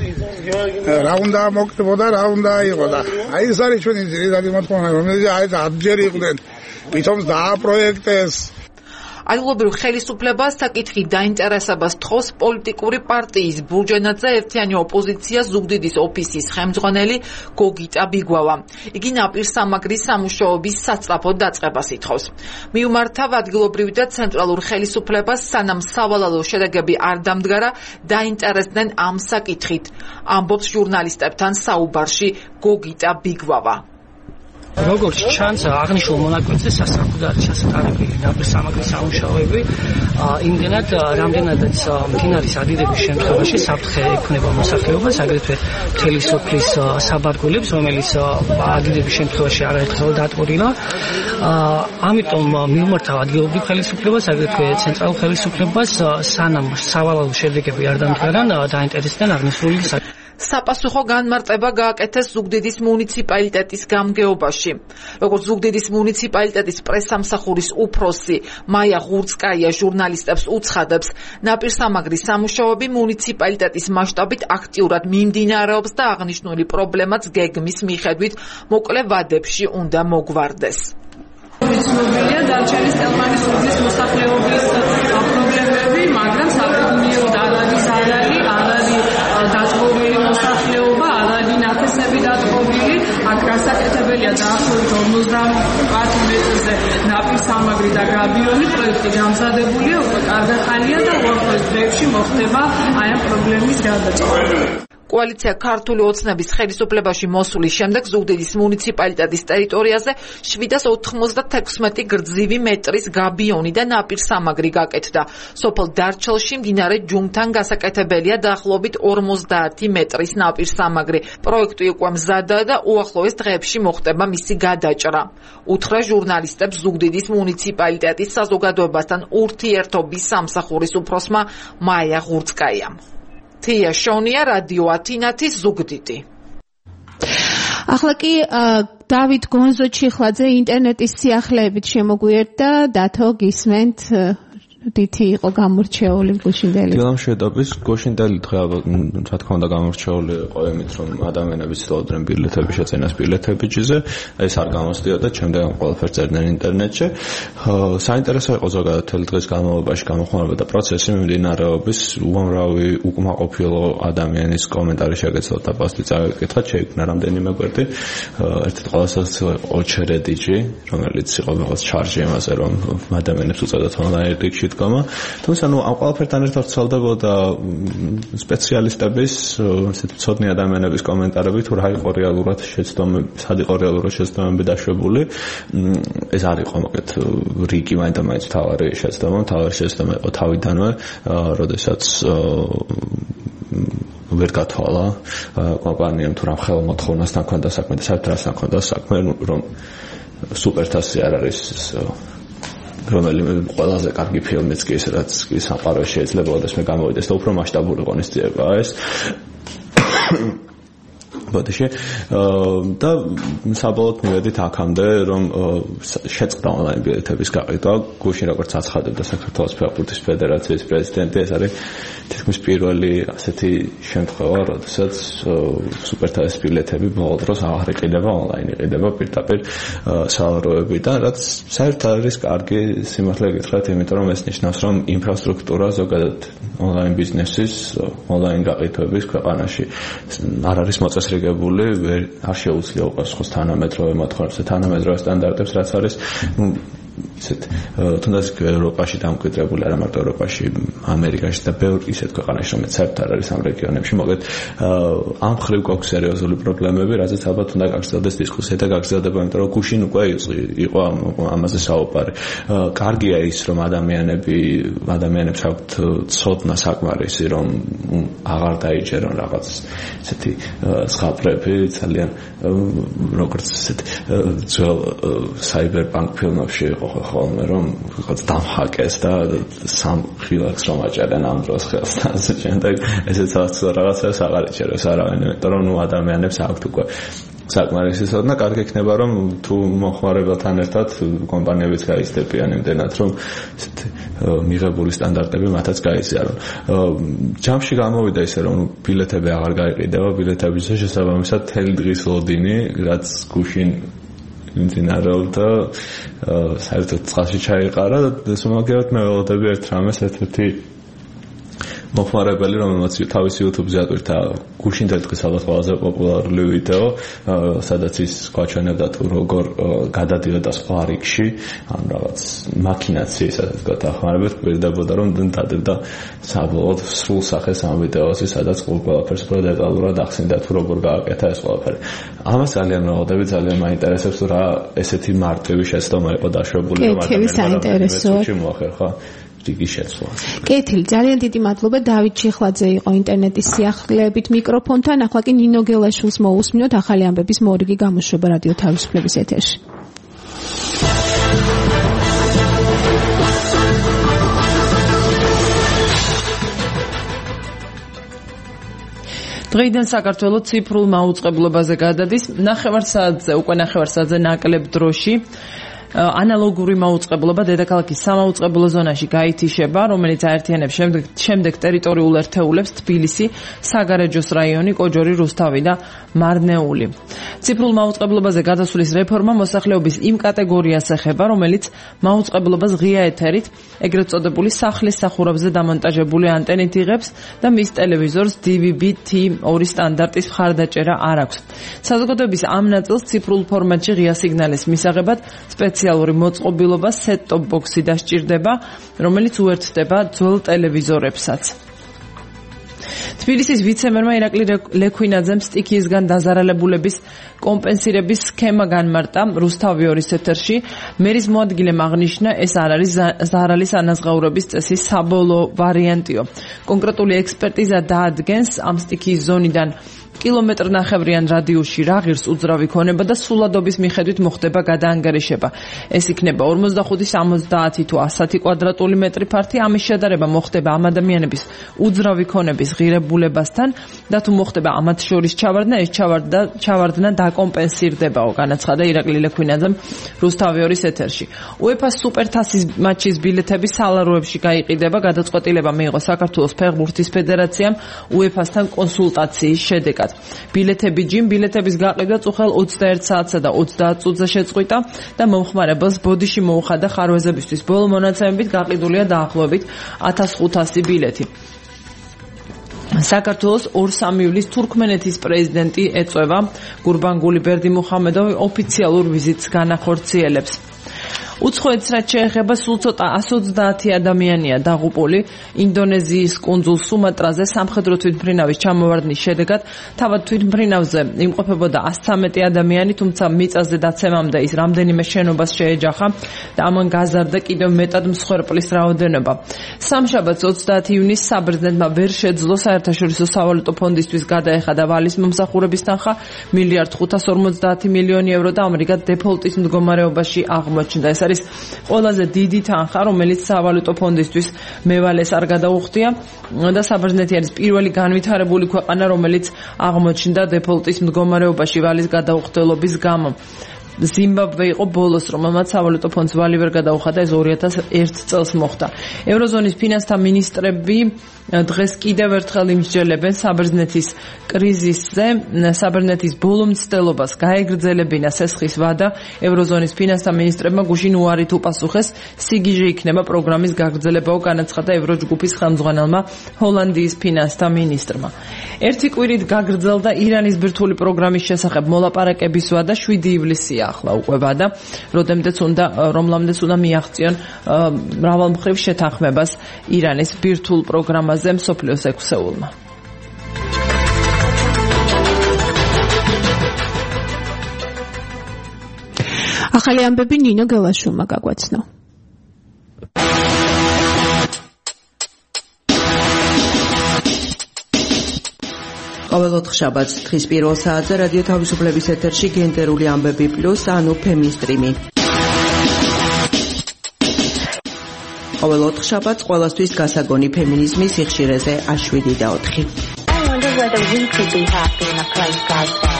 რა უნდა მოკდებოდა, რა უნდა იყო და აი ეს არის ჩვენი ძირითადი მოთხოვნა, რომელიც აი ათჯერ იყვნენ, თვითონ დააპროექტეს. ადგილობრივ ხელისუფლებას საკითხი დაინტერესებას თხოვს პოლიტიკური პარტიის ბურჯენაძე ერთიანი ოპოზიცია ზუგდიდის ოფისის ხელმძღვანელი გოგიტა ბიგვავა. იგი ნაპირსამაგრის სამუშაოების სასწრაფო დაწყებას ითხოვს. მიუმართავ ადგილობრივი და ცენტრალურ ხელისუფლებას, სანამ სავალალო შედეგები არ დამდგარა, დაინტერესდნენ ამ საკითხით. ამბობს ჟურნალისტებთან საუბარში გოგიტა ბიგვავა. როგორც ჩანს, აღნიშნულ მონაკვეთზე სასწრაფოდ არის ჩასატარებელი ნაპირსამაგრის სამუშაოები. იმდენად, რამდენადაც მდინარის ადიდების შემთხვევაში საფრთხე ექმნება მოსახლეობას, აგრეთვე მთელი სოფლის საბარგულებს, რომელიც ადიდების შემთხვევაში არაერთხელ დატბორილა. ამიტომ მიუმართავ ადგილობრივ ხელისუფლებას, აგრეთვე ცენტრალურ ხელისუფლებას, სანამ სავალალო შედეგები არ დამდგარან, დაინტერესდნენ აღნიშნული საკითხი. საპასუხო განმარტება გააკეთეს ზუგდიდის მუნიციპალიტეტის გამგეობაში. როგორც ზუგდიდის მუნიციპალიტეტის პრესსამსახურის უფროსი მაია ღურცკაია ჟურნალისტებს უცხადებს, ნაპირსამაგრის სამუშაოები მუნიციპალიტეტის მასშტაბით აქტიურად მიმდინარეობს და აღნიშნული პრობლემაც გეგმის მიხედვით მოკლე ვადებში უნდა მოგვარდეს. ცნობილია დარჩენის ტელმანის უბნის მოსახლეობის პრობლემები, მაგრამ საკუთნიეროდ არ არის არალი, არ არის დაწყვეტილი მოსახლეობა, არ არის ნათესები დაწყვეტილი. აქ გასაკეთებელია დაახლოებით ორმოცდამეტ მეტრზე ნაპირსამაგრი და გრაბიონი პროექტი გამზადებულია, უკვე კარგი ხანია და უახლოეს დღეებში მოხდება აი ამ პრობლემის გადაჭრა. კოალიცია ქართული ოცნების ხელისუფლებაში მოსulis შემდეგ ზუგდიდის მუნიციპალიტეტის ტერიტორიაზე შვიდას ოთხმოცდათექვსმეტი გრძივი მეტრის გაბიონი და ნაპირსამაგრი გაკეთდა. სოფელ დარჩელში მდინარე ჯუმთან გასაკეთებელია დაახლოებით ორმოცდაათი მეტრის ნაპირსამაგრი. პროექტი უკვე მზადაა და უახლოეს დღეებში მოხდება მისი გადაჭრა. უთხრა ჟურნალისტებს ზუგდიდის მუნიციპალიტეტის საზოგადოებასთან ურთიერთობის სამსახურის უფროსმა მაია ღურცკაიამ. თია შონია, რადიო ათინათი, ზუგდიდი. ახლა კი დავით გონზო-ჩიხლაძე ინტერნეტის სიახლეებით შემოგვიერთდა. დათო, გისმენთ? დითი იყო გამორჩეული გუშინდელი. დილამშვიდობის, გუშინდელი დღე რა თქმა უნდა გამორჩეული იყო იმით, რომ ადამიანები ცდილობდნენ ბილეთები შეწინას ბილეთებიჯზე, ეს არ გამოსდიოდა, ჩემდე ამ ყველაფერს წერდნენ ინტერნეტში. საინტერესო იყო ზოგადად თელი დღის განმავლობაში გამოხმაურება და პროცესი მიმდინარეობის, უამრავი უკმაყოფილო ადამიანის კომენტარი შეგეცდოთ და პოსტი წავიკითხოთ, შეიქმნა რამდენიმე გვერდი. ერთ-ერთი ყველაზე ოჩერედიჯი, რომელიც იყო რაღაც ჩარჟი იმაზე, რომ ადამიანებს უწოდოთ ონლაინ რიგში თუმცა ნუ ამ ყველაფერთან ერთად ვრცელდებოდა სპეციალისტების, ესეთი ცოდნი ადამიანების კომენტარები, თუ რა იყო რეალურად შეცდომები, სად იყო რეალურად შეცდომები დაშვებული. ეს არ იყო მოკლედ რიგი მაინდა-მაინც თავარი შეცდომა, თავარი შეცდომა იყო თავიდანვე, როდესაც ვერ გათვალა კომპანიამ თუ რა ხელო მოთხოვნასთან ქონდა საქმე და საერთოდ რასთან ქონდა საქმე, რომ სუპერთასი არ არის რომელიმე ყველაზე კარგი ფილმიც კი ის რაც კი საყაროში შეიძლება ოდესმე გამოვიდეს და უფრო მასშტაბური ღონისძიებაა ეს ბოდიში და საბოლოოდ მივედით აქამდე რომ შეწყდა ონლაინ ბილეთების გაყიდვა გუშინ როგორც აცხადებდა საქართველოს ფეხბურთის ფედერაციის პრეზიდენტი ეს არის თითქმის პირველი ასეთი შემთხვევა როდესაც სუპერთასის ბილეთები ბოლო დროს აღარ იყიდება ონლაინ იყიდება პირდაპირ სალაროებიდან რაც საერთოდ არის კარგი სიმართლე გითხრათ იმიტომ რომ ეს ნიშნავს რომ ინფრასტრუქტურა ზოგადად ონლაინ ბიზნესის ონლაინ გაყიდვების ქვეყანაში არ არის მოწესრიგებული არ შეუძლია უპასუხოს თანამედროვე მოთხოვნებს და თანამედროვე სტანდარტებს რაც არის ისეთ თუნდაც ევროპაში დამკვიდრებული არა მარტო ევროპაში ამერიკაში და ბევრ ისეთ ქვეყანაში რომელიც საერთოდ არ არის ამ რეგიონებში მოგეთ ამ ხრივ გვაქვს სერიოზული პრობლემები რაზეც ალბათ უნდა გაგრძელდეს დისკუსია და გაგრძელდება იმიტომ რომ გუშინ უკვე იყო ამაზე საუბარი კარგია ის რომ ადამიანები ადამიანებს აქვთ ცოდნა საკმარისი რომ აღარ დაიჯერონ რაღაც ესეთი ზღაპრები ძალიან როგორც ესეთი ძველ საიბერპანკ ფილმებში ხოლმე რომ რაღაც დამხაკეს და სამ ხილაკს რომ აჭერენ ამ დროს ხელს და შემდეგ ესეც რაღაცას აღარ იჭერებს არავინ იმიტომ რომ ნუ ადამიანებს აქვთ უკვე საკმარისი ცოდნა კარგი იქნება რომ თუ მოხმარებელთან ერთად კომპანიებიც გაიზრდებიან იმდენად რომ ესეთი მიღებული სტანდარტები მათაც გაიზიარონ ჯამში გამოვიდა ისე რომ ბილეთები აღარ გაიყიდება ბილეთების შესაბამისად თელი დღის ლოდინი რაც გუშინ იმდინარეობდა საერთოდ წყალში ჩაიყარა და შემოგევთ მე ველოდები ერთ რამეს ერთ-ერთი მოხმარებელი რომელმაც თავის YouTube-ზე ატვირთა გუშინდელ დღეს ალბათ ყველაზე პოპულარული ვიდეო სადაც ის გვაჩვენებდა თუ როგორ გადადიოდა სხვა რიგში ან რაღაც მაქინაციისას გათახმარებით გვერდებოდა რომ დადებდა საბოლოოდ სრულ სახეს ამ ვიდეოზე სადაც ყველაფერს უფრო დეტალურად ახსენდა თუ როგორ გააკეთა ეს ყველაფერი ამას ძალიან მოგდები ძალიან მაინტერესებს თუ რა ესეთი მარტივი შეცდომა იყო დაშვებული რომ ადამიანები მოახერხა რიგი შეცვლა. კეთილი, ძალიან დიდი მადლობა დავით ჩიხლაძე იყო ინტერნეტის სიახლეებით მიკროფონთან, ახლა კი ნინო გელაშვილს მოусმინოთ ახალი ამბების მორიგი გამოშვება რადიო თავისუფლების ეთერში. დღეიდან საქართველოს ციფრულ მაუწყებლობაზე გადადის ნახევარსაათზე უკვე ნახევარსაათზე ნაკლებ დროში ანალოგური მაუწყებლობა დედაქალაქის სამაუწყებლო ზონაში გაითიშება, რომელიც აერთიანებს შემდეგ შემდეგ ტერიტორიულ ერთეულებს თბილისი, საგარეჯოს რაიონი, კოჯორი, რუსთავი და მარნეული. ციფრულ მაუწყებლობაზე გადასulis რეფორმა მოსახლეობის იმ კატეგორიას ეხება, რომელიც მაუწყებლობას ღია ეთერით, ეგრეთ წოდებული სახლის სახურავზე დამონტაჟებული ანტენით იღებს და მის ტელევიზორს დი ვი ბი თი ორი სტანდარტის მხარდაჭერა არ აქვს. საზოგადოების ამ ნაწილს ციფრულ ფორმატში ღია სიგნალის მისაღებად სპეციალური მოწყობილობა set-top box-ი დასჭირდება, რომელიც უერთდება ძველ ტელევიზორებსაც. თბილისის ვიცე-მერმა ირაკლი ლექვინაძემ სტიქიისგან დაზარალებულების კომპენსირების სქემა განმარტა რუსთავი ორის ეთერში. მერის მოადგილემ აღნიშნა, ეს არ არის ზარალის ანაზღაურების წესის საბოლოო ვარიანტიო. კონკრეტული ექსპერტიზა დაადგენს ამ სტიქიის ზონიდან კილომეტრ ნახევრიან რადიუსში რა ღირს უძრავი ქონება და სულადობის მიხედვით მოხდება გადაანგარიშება. ეს იქნება ორმოცდახუთი, სამოცდაათი თუ ასი კვადრატული მეტრი ფართი. ამის შედარება მოხდება ამ ადამიანების უძრავი ქონების ღირებულებასთან და თუ მოხდება ამათ შორის ჩავარდნა, ეს ჩავარდნა ჩავარდნა დაკომპენსირდებაო, განაცხადა ირაკლი ლექვინაძემ რუსთავი ორის ეთერში. უეფა-ს სუპერთასის მატჩის ბილეთები სალაროებში გაიყიდება. გადაწყვეტილება მიიღო საქართველოს ფეხბურთის ფედერაციამ უეფა-სთან კონსულტაციის შედეგად. ბილეთები ჯიმ ბილეთების გაყიდვა წუხელ ოცდაერთ საათსა და ოცდაათ წუთზე შეწყვიტა და მომხმარებელს ბოდიში მოუხადა ხარვეზებისთვის. ბოლო მონაცემებით გაყიდულია დაახლოებით ათას ხუთასი ბილეთი. საქართველოს ორ სამი ივლის თურქმენეთის პრეზიდენტი ეწვევა გურბანგული ბერდიმუხამედოვი ოფიციალურ ვიზიტს განახორციელებს. უცხოეთს რაც შეეხება სულ ცოტა ასი ოცდაათი ადამიანია დაღუპული ინდონეზიის კუნძულ სუმატრაზე სამხედრო თვითმფრინავის ჩამოვარდნის შედეგად. თავად თვითმფრინავზე იმყოფებოდა ასი ცხრამეტი ადამიანი, თუმცა მიწაზე დაცემამდე ის რამდენიმე შენობას შეეჯახა და ამან გაზარდა კიდევ მეტად მსხვერპლის რაოდენობა. სამშაბათს ოცდაათი ივნისს საბერძნეთმა ვერ შეძლო საერთაშორისო სავალუტო ფონდისთვის გადაეხადა ვალის მომსახურების თანხა მილიარდ ხუთას ორმოცდაათი მილიონი ევრო და ამრიგად დეფოლტის მდგომარეობაში აღმოჩნდა. ეს არის ყველაზე დიდი თანხა, რომელიც სავალუტო ფონდისთვის მევალეს არ გადაუხდია და საბერძნეთი არის პირველი განვითარებული ქვეყანა, რომელიც აღმოჩნდა დეფოლტის მდგომარეობაში ვალის გადაუხდელობის გამო. ზიმბაბვე იყო ბოლოს, რომელმაც სავალუტო ფონდს ვალი ვერ გადაუხადა, ეს ორი ათას ერთ წელს მოხდა. ევროზონის ფინანსთა მინისტრები დღეს კიდევ ერთხელ იმსჯელებენ საბერძნეთის კრიზისზე, საბერძნეთის ბოლო მცდელობას გაეგრძელებინა სესხის ვადა. ევროზონის ფინანსთა მინისტრებმა გუშინ უარით უპასუხეს, სიგიჟე იქნება პროგრამის გაგრძელებაო, განაცხადა ევროჯგუფის ხელმძღვანელმა ჰოლანდიის ფინანსთა მინისტრმა. ერთი კვირით გაგრძელდა ირანის ბირთვული პროგრამის შესახებ მოლაპარაკების ვადა, შვიდი ივლისია ახლა უკვე ვადა, როდემდეც უნდა რომლამდეც უნდა მიაღწიონ მრავალმხრივ შეთანხმებას ირანის ბირთვულ პროგრამაზე მსოფლიოს ექვსეულმა. ახალი ამბები ნინო გელაშვილმა გაგვაცნო. ყოველ ოთხშაბათს დღის პირველ საათზე რადიო თავისუფლების ეთერში გენდერული ამბები პლუს ანუ ფემინსტრიმი. ყოველ ოთხშაბათს ყველასთვის გასაგონი ფემინიზმის სიხშირეზე აშვიდი და ოთხი. I wonder whether we could be happy in a place like that.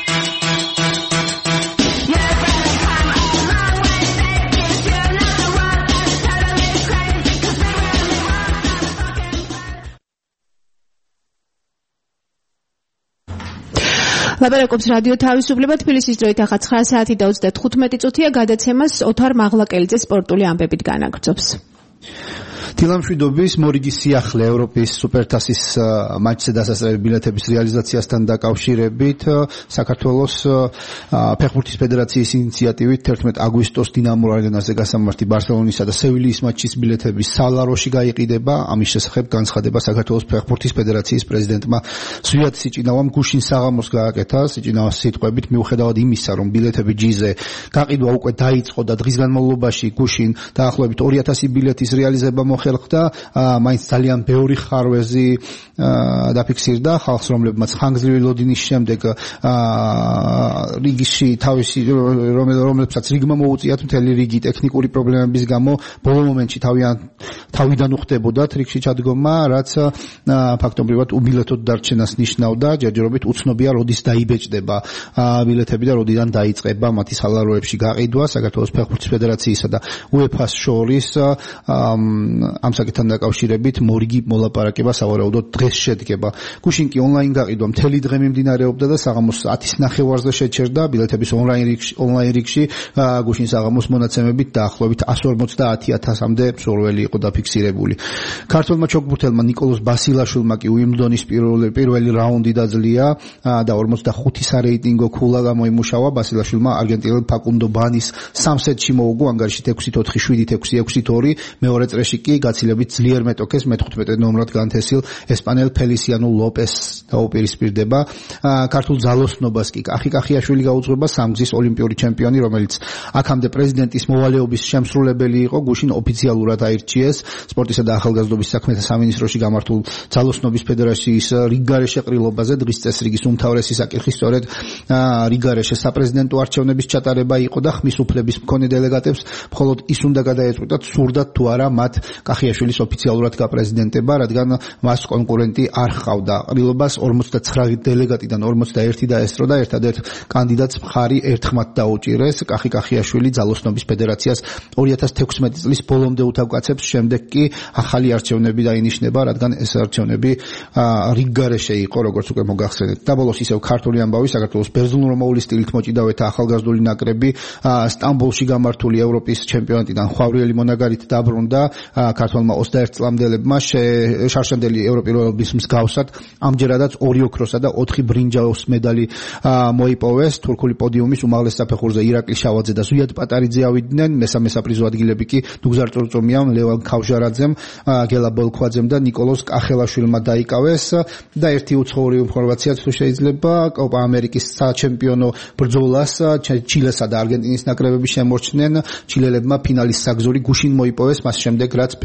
ლაპარაკობს რადიო თავისუფლება, თბილისის დროით ახლა ცხრა საათი და ოცდათხუთმეტი წუთია, გადაცემას ოთარ მაღლაკელიძე სპორტული ამბებით განაგრძობს. დილამშვიდობის მორიგის სიახლე ევროპის სუპერთასის მატჩზე დასასრული ბილეთების რეალიზაციასთან დაკავშირებით საქართველოს ფეხბურთის ფედერაციის ინიციატივით თერთმეტ აგვისტოს დინამო არენაზე გასამართი ბარსელონისა და სევილიის მატჩის ბილეთები სალაროში გაიყიდება. ამის შესახებ განცხადება საქართველოს ფეხბურთის ფედერაციის პრეზიდენტმა ზვიად სიჭინავამ გუშინ საღამოს გააკეთა. სიჭინავას სიტყვებით, მიუხედავად იმისა, რომ ბილეთები ჯიზე გაყიდვა უკვე დაიწყო და დღის განმავლობაში გუშინ დაახლოებით ორი ათასი ბილეთის რეალიზება ხელხდა, მაინც ძალიან ბევრი ხარვეზი დაფიქსირდა ხალხს, რომლებმაც ხანგრძლივი ლოდინის შემდეგ რიგში თავისი რომლებსაც რიგმა მოუწიათ მთელი რიგი ტექნიკური პრობლემების გამო ბოლო მომენტში თავიან თავიდან უხდებოდათ რიგში ჩადგომა, რაც ფაქტობრივად უბილეთოდ დარჩენას ნიშნავდა. ჯერჯერობით უცნობია როდის დაიბეჭდება ბილეთები და როდიდან დაიწყება მათი სალაროებში გაყიდვა. საქართველოს ფეხბურთის ფედერაციისა და უეფას შორის ამ საკითხთან დაკავშირებით მორიგი მოლაპარაკება სავარაუდოდ დღეს შედგება. გუშინ კი ონლაინ გაყიდვა მთელი დღე მიმდინარეობდა და საღამოს ათის ნახევარზე შეჩერდა ბილეთების ონლაინ რიგში ონლაინ რიგში გუშინ საღამოს მონაცემებით დაახლოებით εκατს ორმოცდაათი ათასამდე მსურველი იყო დაფიქსირებული. ქართველმა ჩოგბურთელმა ნიკოლოზ ბასილაშვილმა კი უიმბლდონის პირველი პირველი რაუნდი დაძლია და ორმოცდახუთი სარეიტინგო ქულა გამოიმუშავა. ბასილაშვილმა არგენტინელ ფაკუნდო ბანის სამ სეტში მოუგო ანგარიშით ექვსით ოთხი, შვიდით ექვსი, ექვსით ორი. მეორე წრეში კი გაცილებით ძლიერ მეტოქეს მეთერთმეტე ნომრად განთესილ ესპანელ ფელისიანო ლოპეს დაუპირისპირდება. ქართულ ძალოსნობას კი კახი კახიაშვილი გაუძღვება, სამგზის ოლიმპიური ჩემპიონი, რომელიც აქამდე პრეზიდენტის მოვალეობის შემსრულებელი იყო. გუშინ ოფიციალურად აირჩიეს სპორტისა და ახალგაზრდობის საქმეთა სამინისტროში გამართულ ძალოსნობის ფედერაციის რიგგარეშე ყრილობაზე. დღის წესრიგის უმთავრესი საკითხი სწორედ რიგგარეშე საპრეზიდენტო არჩევნების ჩატარება იყო და ხმის უფლების მქონე დელეგატებს მხოლოდ ის უნდა გადაეწყვიტათ, სურდათ თუ არა მათ კახიაშვილის ოფიციალურად გაპრეზიდენტება, რადგან მას კონკურენტი არ ჰყავდა. ყრილობას ორმოცდაცხრა დელეგატიდან ორმოცდაერთი დაესწრო და ერთადერთ კანდიდატს მხარი ერთხმად დაუჭირეს. კახი კახიაშვილი ძალოსნობის ფედერაციას ორი ათას თექვსმეტი წლის ბოლომდე უთავკაცებს, შემდეგ კი ახალი არჩევნები დაინიშნება, რადგან ეს არჩევნები რიგგარეშე იყო, როგორც უკვე მოგახსენეთ. და ბოლოს ისევ ქართული ამბავი, საქართველოს ბერძნულ-რომაული სტილით მოჭიდავეთა ახალგაზრდული ნაკრები სტამბოლში გამართული ევროპის ჩემპიონატიდან ხვავრიელი მონაგარით დაბრუნდა. ქართველმა ოცდაერთ წლამდელებმა შარშანდელი ევროპის მსგავსად ამჯერადაც ორი ოქროსა და ოთხი ბრინჯაოს медали მოიპოვეს. თურქული პოდიუმის უმაღლეს საფეხურზე ირაკლი შავაძე და ზვიად პატარიძე ავიდნენ. მესამე საპრიზო ადგილები კი ნუგზარ ჭორჭომიამ, ლევან ქავჟარაძემ, გელა ბოლქვაძემ და ნიკოლოზ კახელაშვილმა დაიკავეს. და ერთი უცხოური ინფორმაცია თუ შეიძლება, კოპა ამერიკის საჩემპიონო ბრძოლას ჩილესა და არგენტინის ნაკრებები შემორჩნენ. ჩილელებმა ფინალის საგზური გუშინ მოიპოვეს, მას შემდეგ რაც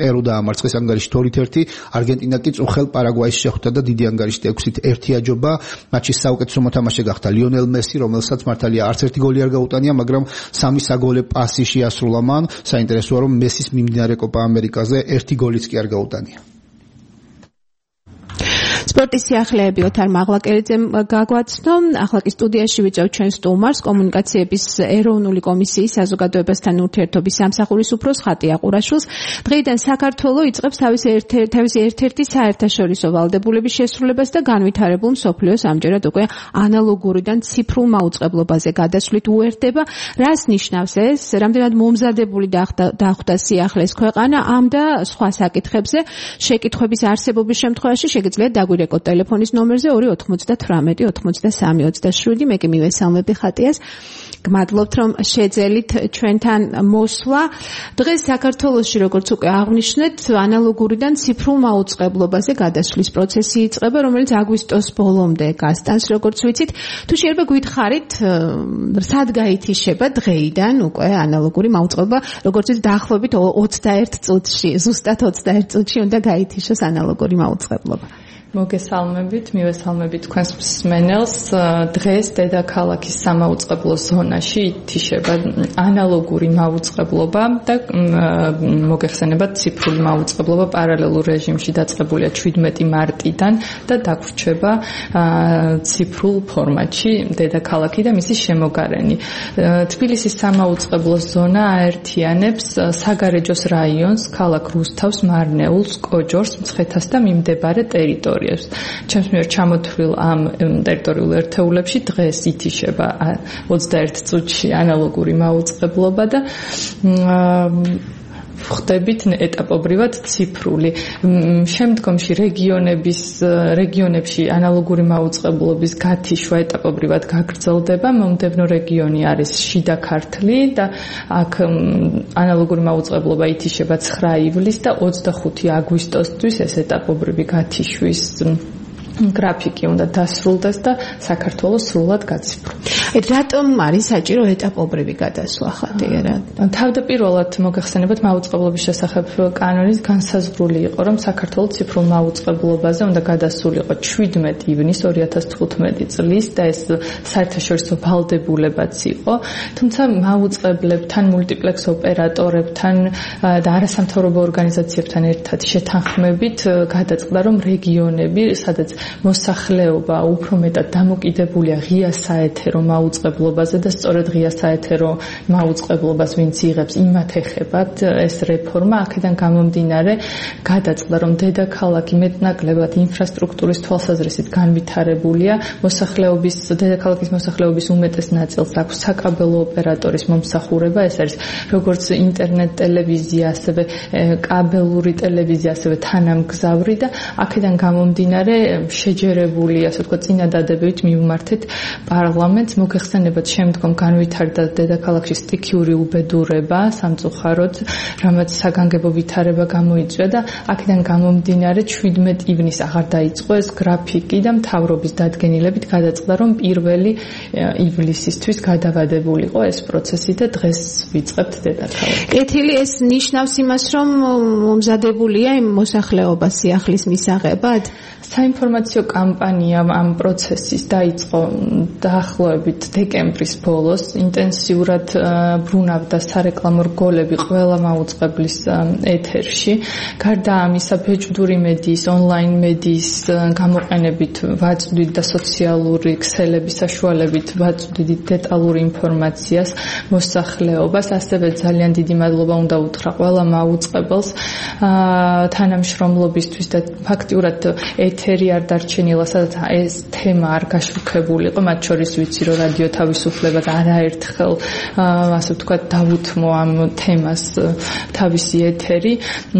პერუ დაამარცხეს ანგარიშით ორით ერთი, არგენტინა კი წუხელ პარაგვაის შეხვდა და დიდი ანგარიშით ექვსით ერთი აჯობა. მატჩის საუკეთესო მოთამაშე გახდა ლიონელ მესი, რომელსაც მართალია არც ერთი გოლი არ გაუტანია, მაგრამ სამი საგოლე პასი შეასრულა მან. საინტერესოა, რომ მესის მიმდინარე კოპა ამერიკაზე ერთი გოლიც კი არ გაუტანია. სპორტის სიახლეები ოთარ მაღლაკერიძემ გაგვაცნო. ახლა კი სტუდიაში ვიწევ ჩვენ სტუმარს, კომუნიკაციების ეროვნული კომისიის საზოგადოებასთან ურთიერთობის სამსახურის უფროს ხატია ყურაშვილს. დღეიდან საქართველოს იწყებს თავისი ერთ-ერთი საერთაშორისო ვალდებულების შესრულებას და განვითარებულ მსოფლიოს ამჯერად უკვე ანალოგურიდან ციფრულ მაუწყებლობაზე გადასვლით უერთდება. რას ნიშნავს ეს? რამდენად მომზადებული დახვდა სიახლეს ქვეყანა ამ და სხვა საკითხებზე? შეკითხვების არსებობის შემთხვევაში შეგიძლიათ დაგვირეკოთ ტელეფონის ნომერზე ორი ოთხმოცდათვრამეტი ოცდასამი ოცდაშვიდი. მე კი მივესალმები ხატიას. გმადლობთ, რომ შეძელით ჩვენთან მოსვლა. დღეს საქართველოში, როგორც უკვე აღვნიშნეთ, ანალოგურიდან ციფრულ მაუწყებლობაზე გადასვლის პროცესი იწყება, რომელიც აგვისტოს ბოლომდე გასტანს, როგორც ვიცით. თუ შეიძლება გითხარით, სად გაითიშება დღეიდან უკვე ანალოგური მაუწყებლობა, როგორც ის დაახლოებით ოცდაერთ წუთში, ზუსტად ოცდაერთ წუთში უნდა გაითიშოს ანალოგური მაუწყებლობა. მოგესალმებით, მივესალმებით თქვენს მსმენელს. დღეს დედაქალაქის სამაუწყებლო ზონაში ითიშება ანალოგური მაუწყებლობა და მოგეხსენებათ ციფრული მაუწყებლობა პარალელურ რეჟიმში დაწყებულია შვიდმეტი მარტიდან და დაგვრჩება ციფრულ ფორმატში დედაქალაქი და მისი შემოგარენი. თბილისის სამაუწყებლო ზონა აერთიანებს საგარეჯოს რაიონს, ქალაქ რუსთავს, მარნეულს, კოჯორს, მცხეთას და მიმდებარე ტერიტორიას. ჩემს მიერ ჩამოთვლილ ამ ტერიტორიულ ერთეულებში დღეს ითიშება ოცდაერთ წუთში ანალოგური მაუწყებლობა და ხდებით ეტაპობრივად ციფრული. შემდგომში რეგიონების რეგიონებში ანალოგური მაუწყებლობის გათიშვა ეტაპობრივად გაგრძელდება. მომდევნო რეგიონი არის შიდა ქართლი და აქ ანალოგური მაუწყებლობა ითიშება ცხრა ივლისს და ოცდახუთი აგვისტოსთვის ეს ეტაპობრივი გათიშვის გრაფიკი უნდა დასრულდეს და საქართველოს სრულად გაციფროს. რატომ არის საჭირო ეტაპობრივი გადასვლა ხატიერად? თავდაპირველად მოგეხსენებათ მაუწყებლობის შესახებ კანონის განსაზღვრული იყო, რომ საქართველოს ციფრულ მაუწყებლობაზე უნდა გადასულიყო შვიდმეტი ივნისს ორი ათას თხუთმეტი წლის და ეს საერთაშორისო ვალდებულებაც იყო. თუმცა მაუწყებლებთან, მულტიპლექს ოპერატორებთან და არასამთავრობო ორგანიზაციებთან ერთად შეთანხმებით გადაწყდა, რომ რეგიონები, სადაც მოსახლეობა უფრო მეტად დამოკიდებულია ღია საეთერო მაუწყებლობაზე და სწორედ ღია საეთერო მაუწყებლობას ვინც იღებს, იმათ ეხებათ ეს რეფორმა. აქედან გამომდინარე გადაწყდა, რომ დედაქალაქი მეტნაკლებად ინფრასტრუქტურის თვალსაზრისით განვითარებულია. მოსახლეობის დედაქალაქის მოსახლეობის უმეტეს ნაწილს აქვს საკაბელო ოპერატორის მომსახურება. ეს არის როგორც ინტერნეტ ტელევიზია, ასევე კაბელური ტელევიზია, ასევე თანამგზავრი და აქედან გამომდინარე შეჯერებული, ასე ვთქვათ, წინადადებით მივმართეთ პარლამენტს. მოგეხსენებათ, შემდგომ განვითარდა დედაქალაქში სტიქიური უბედურება სამწუხაროდ, რამაც საგანგებო ვითარება გამოიწვია და აქედან გამომდინარე შვიდმეტი ივნისს აღარ დაიწყო ეს გრაფიკი და მთავრობის დადგენილებით გადაწყდა, რომ პირველი ივლისისთვის გადავადებულიყო ეს პროცესი და დღეს ვიწყებთ დედაქალაქს. კეთილი ეს ნიშნავს იმას, რომ მომზადებულია იმ მოსახლეობა სიახლის მისაღებად? საინფორმაციო კამპანია ამ პროცესის დაიწყო დაახლოებით დეკემბრის ბოლოს. ინტენსიურად ბრუნავდა სარეკლამო რგოლები ყველა მაუწყებლის ეთერში. გარდა ამისა, ბეჭდური მედიის, ონლაინ მედიის გამოყენებით ვაწვდით და სოციალური ქსელების საშუალებით ვაწვდით დეტალურ ინფორმაციას მოსახლეობას. ასევე ძალიან დიდი მადლობა უნდა უთხრა ყველა მაუწყებელს თანამშრომლობისთვის და ფაქტიურად ეთერი არ დარჩენილა, სადაც ეს თემა არ გაშუქებულიყო. მათ შორის ვიცი, რომ რადიო თავისუფლება და არაერთხელ ასე ვთქვათ დავუთმო ამ თემას თავისი ეთერი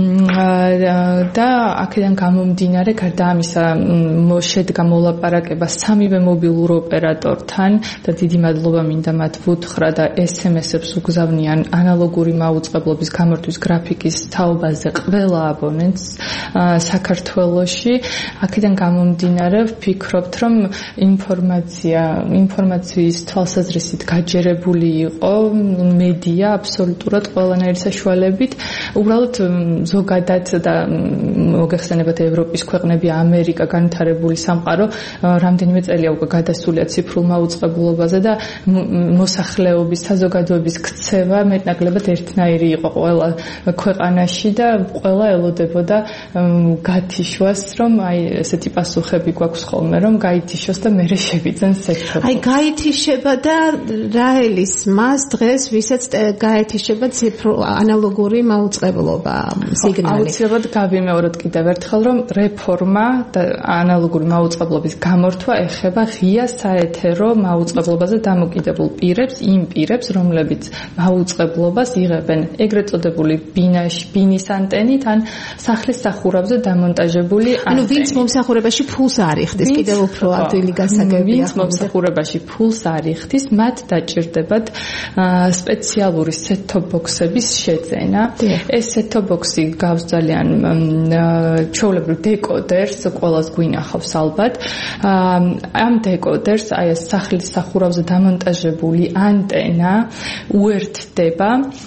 და აქედან გამომდინარე, გარდა ამისა შედგა მოლაპარაკება სამივე მობილურ ოპერატორთან და დიდი მადლობა მინდა მათ ვუთხრა და ეს ემ ესებს უგზავნიან ანალოგური მაუწყებლობის გამორთვის გრაფიკის თაობაზე ყველა აბონენტს საქართველოში. აქედან გამომდინარე ვფიქრობთ, რომ ინფორმაცია, ინფორმაციის თვალსაზრისით გაჯერებული იყო მედია აბსოლუტურად ყველანაირი საშუალებით. უბრალოდ ზოგადად და მოგეხსენებათ ევროპის ქვეყნები, ამერიკა, განვითარებული სამყარო რამდენიმე წელია უკვე გადასულია ციფრულ მაუწყებლობაზე და მოსახლეობის საზოგადოების ქცევა მეტნაკლებად ერთნაირი იყო ყველა ქვეყანაში და ყველა ელოდებოდა გათიშვას, რომ აი ესეთი პასუხები გვაქვს ხოლმე, რომ გაითიშოს და მერე შევიძენ სექტორს. აი გაითიშება და რა ელის მას დღეს ვისაც გაეთიშება ციფრულ ანალოგური მაუწყებლობა სიგნალი. აუცილებლად გავიმეოროთ კიდევ ერთხელ, რომ რეფორმა და ანალოგური მაუწყებლობის გამორთვა ეხება ღია საეთერო მაუწყებლობაზე დამოკიდებულ პირებს, იმ პირებს, რომლებიც მაუწყებლობას იღებენ ეგრეთ წოდებული ბინაში, ბინის ანტენით ან სახლის სახურავზე დამონტაჟებული ანტენით. ანუ ვინც მომსახურებაში ფულს არ იხდის, კიდევ უფრო ადვილი გასაგებია. ვინც მომსახურებაში ფულს არ იხდის, მათ დაჭირდებათ სპეციალური set-top box-ების შეძენა. ეს set-top box-ი გავს ძალიან ჩვეულებრივ დეკოდერს, ყველას გვინახავს ალბათ. ამ დეკოდერს აი ეს სახლის სახურავზე დამონტაჟებული ანტენა უერთდება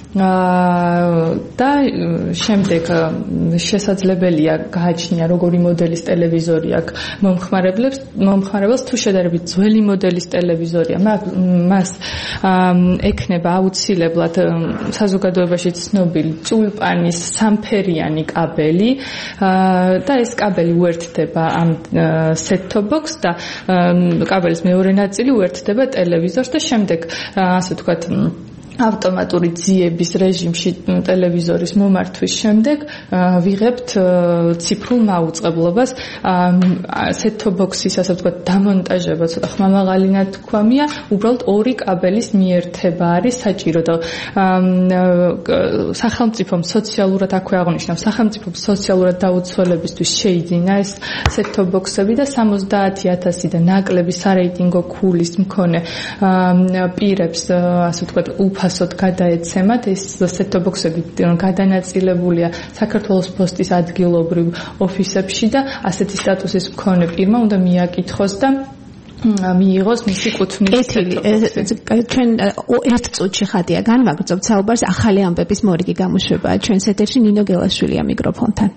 და შემდეგ შესაძლებელია გააჩნია როგორი მოდელის ტელევიზორი აქვს მომხმარებლებს, მომხმარებელს თუ შედარებით ძველი მოდელის ტელევიზორია, მას ექნება აუცილებლად საზოგადოებაში ცნობილი წულპანის სამფერიანი კაბელი და ეს კაბელი უერთდება ამ set-top box და კაბელის მეორე ნაწილი უერთდება ტელევიზორს და შემდეგ ასე ვთქვათ ავტომატური ძიების რეჟიმში ტელევიზორის მომართვის შემდეგ ვიღებთ ციფრულ მაუწყებლობას. set-top box-ის ასე ვთქვათ დამონტაჟება ცოტა ხმამაღალი ნათქვამია, უბრალოდ ორი კაბელის მიერთება არის საჭირო და სახელმწიფომ სოციალურად აქვე აღნიშნავს, სახელმწიფომ სოციალურად დაუცველებისთვის შეიძინა ეს set-top box-ები და სამოცდაათი ათასი და ნაკლები სარეიტინგო ქულის მქონე პირებს ასე ვთქვათ უფასოდ გადაეცემათ. ეს set-top box-ები გადანაწილებულია საქართველოს პოსტის ადგილობრივ ოფისებში და ასეთი სტატუსის მქონე პირმა უნდა მიაკითხოს და მიიღოს მისი კუთვნილი. ეთილი, ჩვენ ერთ წუთში ხატია განვაგრძობთ საუბარს ახალი ამბების მორიგი გამოშვებაა ჩვენს ეთერში. ნინო გელაშვილია მიკროფონთან.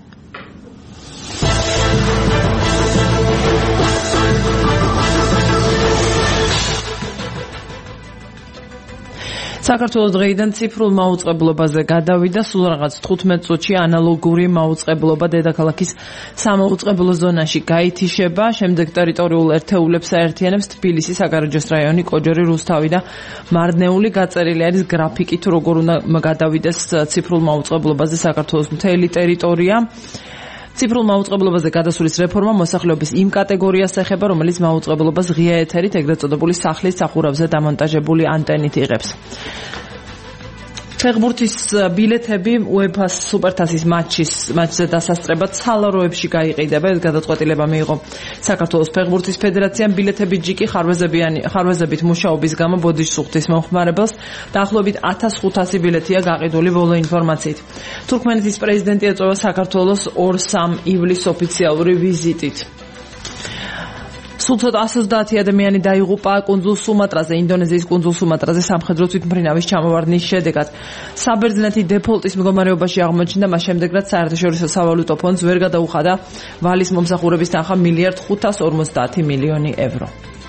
საქართველოს დღეიდან ციფრულ მაუწყებლობაზე გადავიდა, სულ რაღაც თხუთმეტ წუთში ანალოგური მაუწყებლობა დედაქალაქის სამაუწყებლო ზონაში გაითიშება, შემდეგ ტერიტორიულ ერთეულებს აერთიანებს თბილისი, საგარეჯოს რაიონი, კოჯორი, რუსთავი და მარნეული. გაწერილი არის გრაფიკი თუ როგორ უნდა გადავიდეს ციფრულ მაუწყებლობაზე საქართველოს მთელი ტერიტორია. ციფრულ მაუწყებლობაზე გადასulis რეფორმა მოსახლეობის იმ კატეგორიას ეხება, რომელიც მაუწყებლობას ღია ეთერით, ეგრეთ წოდებული სახლის სახურავზე დამონტაჟებული ანტენით იღებს. ფეხბურთის ბილეთები UEFA-ს სუპერთასის მატჩის მატჩზე დასასწრებად სალაროებში გაიყიდება. ეს გადაწყვეტილება მიიღო საქართველოს ფეხბურთის ფედერაციამ. ბილეთები ჯიკი ხარვეზებიანი ხარვეზებით მუშაობის გამო ბოდიშს უხდის მომხმარებელს. დაახლოებით ათას ხუთასი ბილეთია გაყიდული ბოლო ინფორმაციით. თურქმენეთის პრეზიდენტი ეწევა საქართველოს ორ სამ ივლისს ოფიციალური ვიზიტით. სულ ცოტა ოცდაათი ადამიანი დაიღუპა კუნძულ სუმატრაზე, ინდონეზიის კუნძულ სუმატრაზე სამხედრო თვითმფრინავის ჩამოვარდნის შედეგად. საბერძნეთი დეფოლტის მდგომარეობაში აღმოჩნდა, მას შემდეგ რაც საერთაშორისო სავალუტო ფონდს ვერ გადაუხადა ვალის მომსახურების თანხა მილიარდ ხუთას ორმოცდაათი მილიონი ევრო.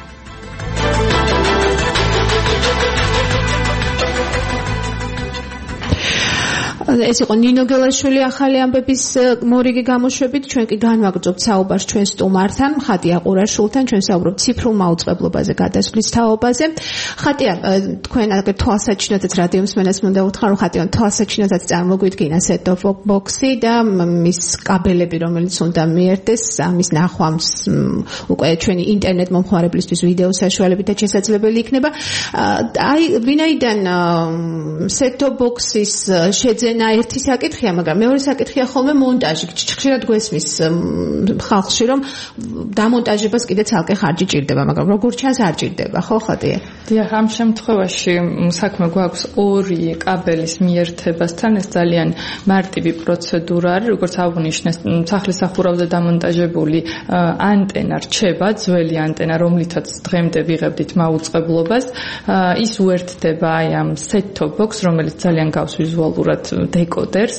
ეს იყო ნინო გელაშვილი ახალი ამბების მორიგი გამოშვებით. ჩვენ კი განვაგრძობთ საუბარს ჩვენ სტუმართან, ხატია ყურაშვილთან. ჩვენ საუბრობთ ციფრულ მაუწყებლობაზე, გადასვლის თაობაზე. ხატია, თქვენ აგერ თვალსაჩინოდაც რადიო მსმენელს მინდა უთხრა, რომ ხატიო თვალსაჩინოდაც წარმოგვიდგინა set-top box-ი და მის კაბელები, რომელიც უნდა მიერთდეს, ამის ნახვამს უკვე ჩვენი ინტერნეტ მომხმარებლისთვის ვიდეო საშუალებითაც შესაძლებელი იქნება. აი, ვინაიდან set-top box-ის შეძენა ენა ერთი საკითხია, მაგრამ მეორე საკითხია ხოლმე მონტაჟი. ხშირად გვესმის ხალხში, რომ დამონტაჟებას კიდე ცალკე ხარჯი ჭირდება, მაგრამ როგორც ჩანს არ ჭირდება, ხო ხატია? დიახ, ამ შემთხვევაში საქმე გვაქვს ორი კაბელის მიერთებასთან, ეს ძალიან მარტივი პროცედურა არის, როგორც აღნიშნეს, სახლის სახურავზე დამონტაჟებული ანტენა რჩება, ძველი ანტენა, რომლითაც დღემდე ვიღებდით მაუწყებლობას, ის უერთდება აი ამ set-top box, რომელიც ძალიან გავს ვიზუალურად დეკოდერს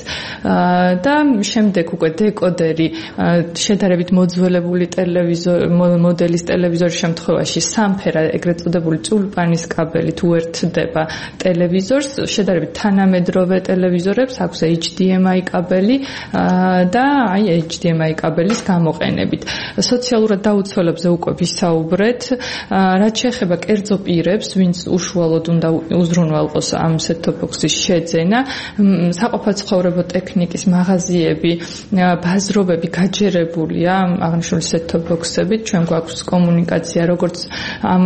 და შემდეგ უკვე დეკოდერი შედარებით მოძველებული ტელევიზორი მოდელის ტელევიზორის შემთხვევაში სამფერა ეგრეთ წოდებული წულპანის კაბელით უერთდება ტელევიზორს, შედარებით თანამედროვე ტელევიზორებს აქვს H D M I კაბელი და აი H D M I კაბელის გამოყენებით. სოციალურად დაუცველებზე უკვე ვისაუბრეთ, რაც შეეხება კერძო პირებს, ვინც უშუალოდ უნდა უზრუნველყოს ამ set-top box-ის შეძენა, საყოფაცხოვრებო ტექნიკის მაღაზიები, ბაზრობები გაჯერებულია აღნიშნული set-top box-ებით, ჩვენ გვაქვს კომუნიკაცია როგორც ამ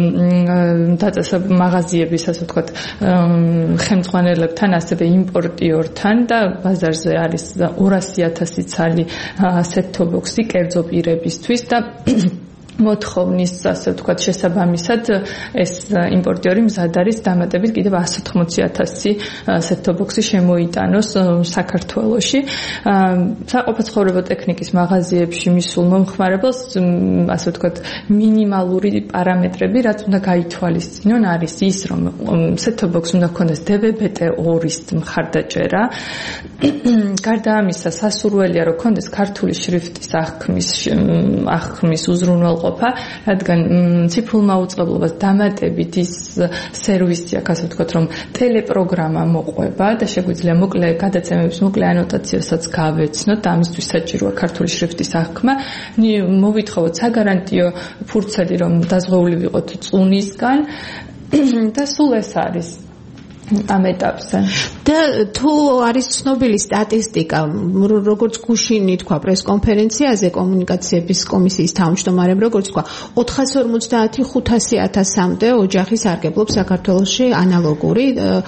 დაწესებულ მაღაზიების, ასე ვთქვათ, ხელმძღვანელებთან, ასევე იმპორტიორთან და ბაზარზე არის ორასი ათასი ცალი set-top box-ი კერძო პირებისთვის და მოთხოვნის, ასე ვთქვათ, შესაბამისად ეს იმპორტიორი მზად არის დამატებით კიდევ εκατო ოთხმოცი ათასი set-top box-ი შემოიტანოს საქართველოში. საყოფაცხოვრებო ტექნიკის მაღაზიებში მისულ მომხმარებელს, ასე ვთქვათ, მინიმალური პარამეტრები, რაც უნდა გაითვალისწინონ, არის ის, რომ set-top box უნდა ჰქონდეს D V B T ორი-ის მხარდაჭერა. გარდა ამისა, სასურველია, რომ ჰქონდეს ქართული შრიფტის აღქმის აღქმის უზრუნველყოფა, რადგან ციფრულ მაუწყებლობას დამატებით ის სერვისი აქვს, ასე ვთქვათ, რომ ტელეპროგრამა მოყვება და შეგვიძლია მოკლე გადაცემების მოკლე ანოტაციასაც გავეცნოთ და ამისთვის საჭიროა ქართული შრიფტის აღქმა. მოვითხოვოთ საგარანტიო ფურცელი, რომ დაზღვეული ვიყოთ წუნისგან და სულ ეს არის ამ ეტაპზე. და თუ არის ცნობილი სტატისტიკა, როგორც გუშინი თქვა პრესკონფერენციაზე კომუნიკაციების კომისიის თავმჯდომარემ, როგორც თქვა, ოთხასი ორმოცდაათი ხუთასი ათასამდე ოჯახი სარგებლობს საქართველოში ანალოგური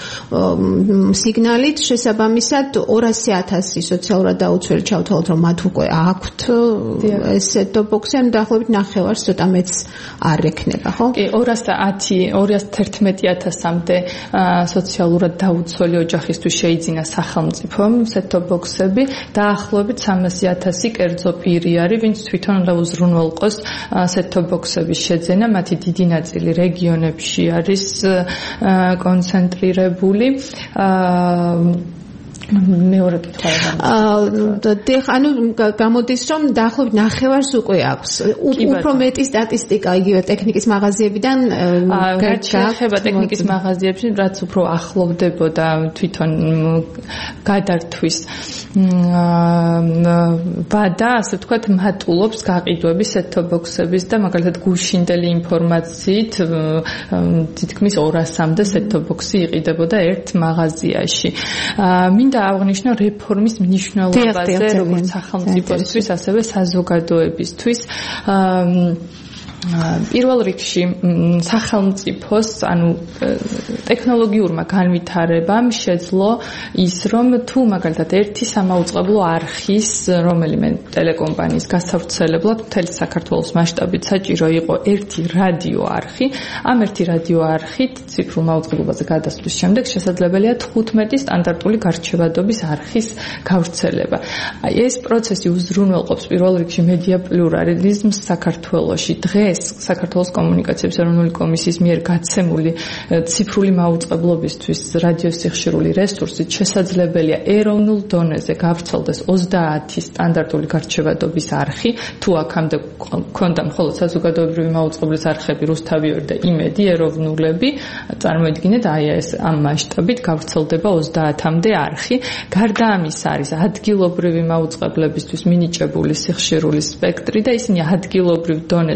სიგნალით, შესაბამისად ორასი ათასი სოციალურად დაუცველი ჩავთვალოთ, რომ მათ უკვე აქვთ ეს set-top box-ი, ან დაახლოებით ნახევარს ცოტა მეც არ ექნება, ხო? კი, ორასი ათი ორასი თერთმეტი ათასამდე სოციალურად დაუცველი ოჯახისთვის შეიძინა სახელმწიფომ set-top box-ები, დაახლოებით სამასი ათასი კერძო პირი არის, ვინც თვითონ უნდა უზრუნველყოს set-top box-ების შეძენა, მათი დიდი ნაწილი რეგიონებში არის კონცენტრირებული. მეორე კითხვა. აა ანუ გამოდის, რომ დაახლოებით ნახევარს უკვე აქვს. უფრო მეტი სტატისტიკა იგივე ტექნიკის მაღაზიებიდან გაჩახება ტექნიკის მაღაზიებში, რაც უფრო ახლოვდებოდა თვითონ გადართვის ვადა, ასე ვთქვათ, მატულობს გაყიდვების set-top box-ების და მაგალითად გუშინდელი ინფორმაციით თითქმის ორასამდე set-top box-ი იყიდებოდა ერთ მაღაზიაში. მინდა აღნიშნო რეფორმის მნიშვნელობაზე, როგორც სახელმწიფოსთვის, ასევე საზოგადოებისთვის. პირველ რიგში სახელმწიფოს, ანუ ტექნოლოგიურმა განვითარებამ შეძლო ის, რომ თუ მაგალითად ერთი სამაუწყებლო არხის, რომელიმე ტელეკომპანიის გასავრცელებლად მთელი საქართველოს მასშტაბით საჭირო იყო ერთი რადიო არხი, ამ ერთი რადიო არხით ციფრულ მაუწყებლობაზე გადასვლის შემდეგ შესაძლებელია თხუთმეტი სტანდარტული გარჩევადობის არხის გავრცელება. აი ეს პროცესი უზრუნველყოფს პირველ რიგში მედია პლურალიზმს საქართველოში. დღეს საქართველოს კომუნიკაციების ეროვნული კომისიის მიერ გაცემული ციფრული მაუწყებლობისთვის რადიოსიხშირული რესურსით შესაძლებელია ეროვნულ დონეზე გავრცელდეს ოცდაათი სტანდარტული გარჩევადობის არხი, თუ აქამდე ქონდა მხოლოდ საზოგადოებრივი მაუწყებლის არხები, რუსთავიორი და იმედი ეროვნულები, წარმოიდგინეთ აი ეს ამ მასშტაბით გავრცელდება ოცდაათამდე არხი. გარდა ამისა არის ადგილობრივი მაუწყებლებისთვის მინიჭებული სიხშირული სპექტრი და ისინი ადგილობრივ დონეზე გარდა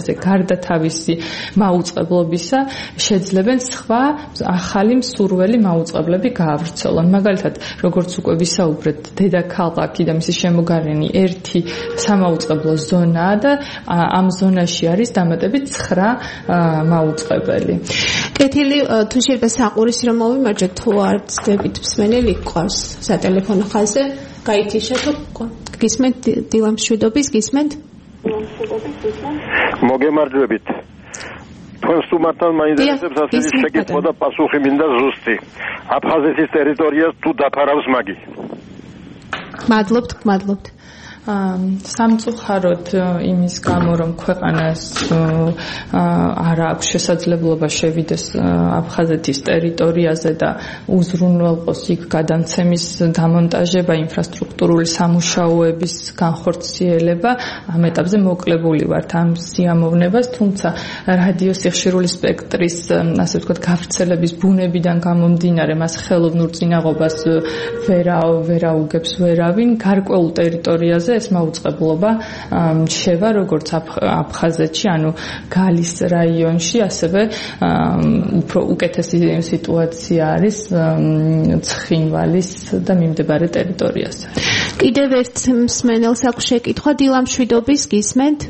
გარდა თავისი მაუწყებლობისა შეძლებენ სხვა ახალი მსურველი მაუწყებლები გაავრცელონ. მაგალითად, როგორც უკვე ვისაუბრეთ, დედაქალაქი და მისი შემოგარენი ერთი სამაუწყებლო ზონაა და ამ ზონაში არის დამატებით ცხრა მაუწყებელი. კეთილი, თუ შეიძლება საყურის რომ მოვიმარჯვეთ, თუ არ ცდებით მსმენელი გყავს სატელეფონო ხაზზე, გაითიშათ, გისმენთ დილამ მშვიდობის, გისმენთ? მოგემარჯვებით. თქვენ სტუმართან მაინტერესებს ასეთი შეკითხვა და პასუხი მინდა ზუსტი. აფხაზეთის ტერიტორიას თუ დაფარავს მაგი? მადლობთ, მადლობთ. სამწუხაროდ იმის გამო რომ ქვეყანას არ აქვს შესაძლებლობა შევიდეს აფხაზეთის ტერიტორიაზე და უზრუნველყოს იქ გადამცემის დამონტაჟება, ინფრასტრუქტურული სამუშაოების განხორციელება, ამ ეტაპზე მოკლებული ვართ ამ სიამოვნებას, თუმცა რადიოსიხშირული სპექტრის, ასე ვთქვათ, გავრცელების ბუნებიდან გამომდინარე, მას ხელოვნურ წინაღობას ვერა ვერაუგებს ვერავინ, გარკვეულ ტერიტორიაზე ეს მაუწყებლობა შევა როგორც აფხაზეთში, ანუ გალის რაიონში, ასევე უფრო უკეთესი სიტუაცია არის ცხინვალის და მიმდებარე ტერიტორიაზე. კიდევ ერთ მსმენელს აქვს შეკითხვა, დილამ მშვიდობის, გისმენთ?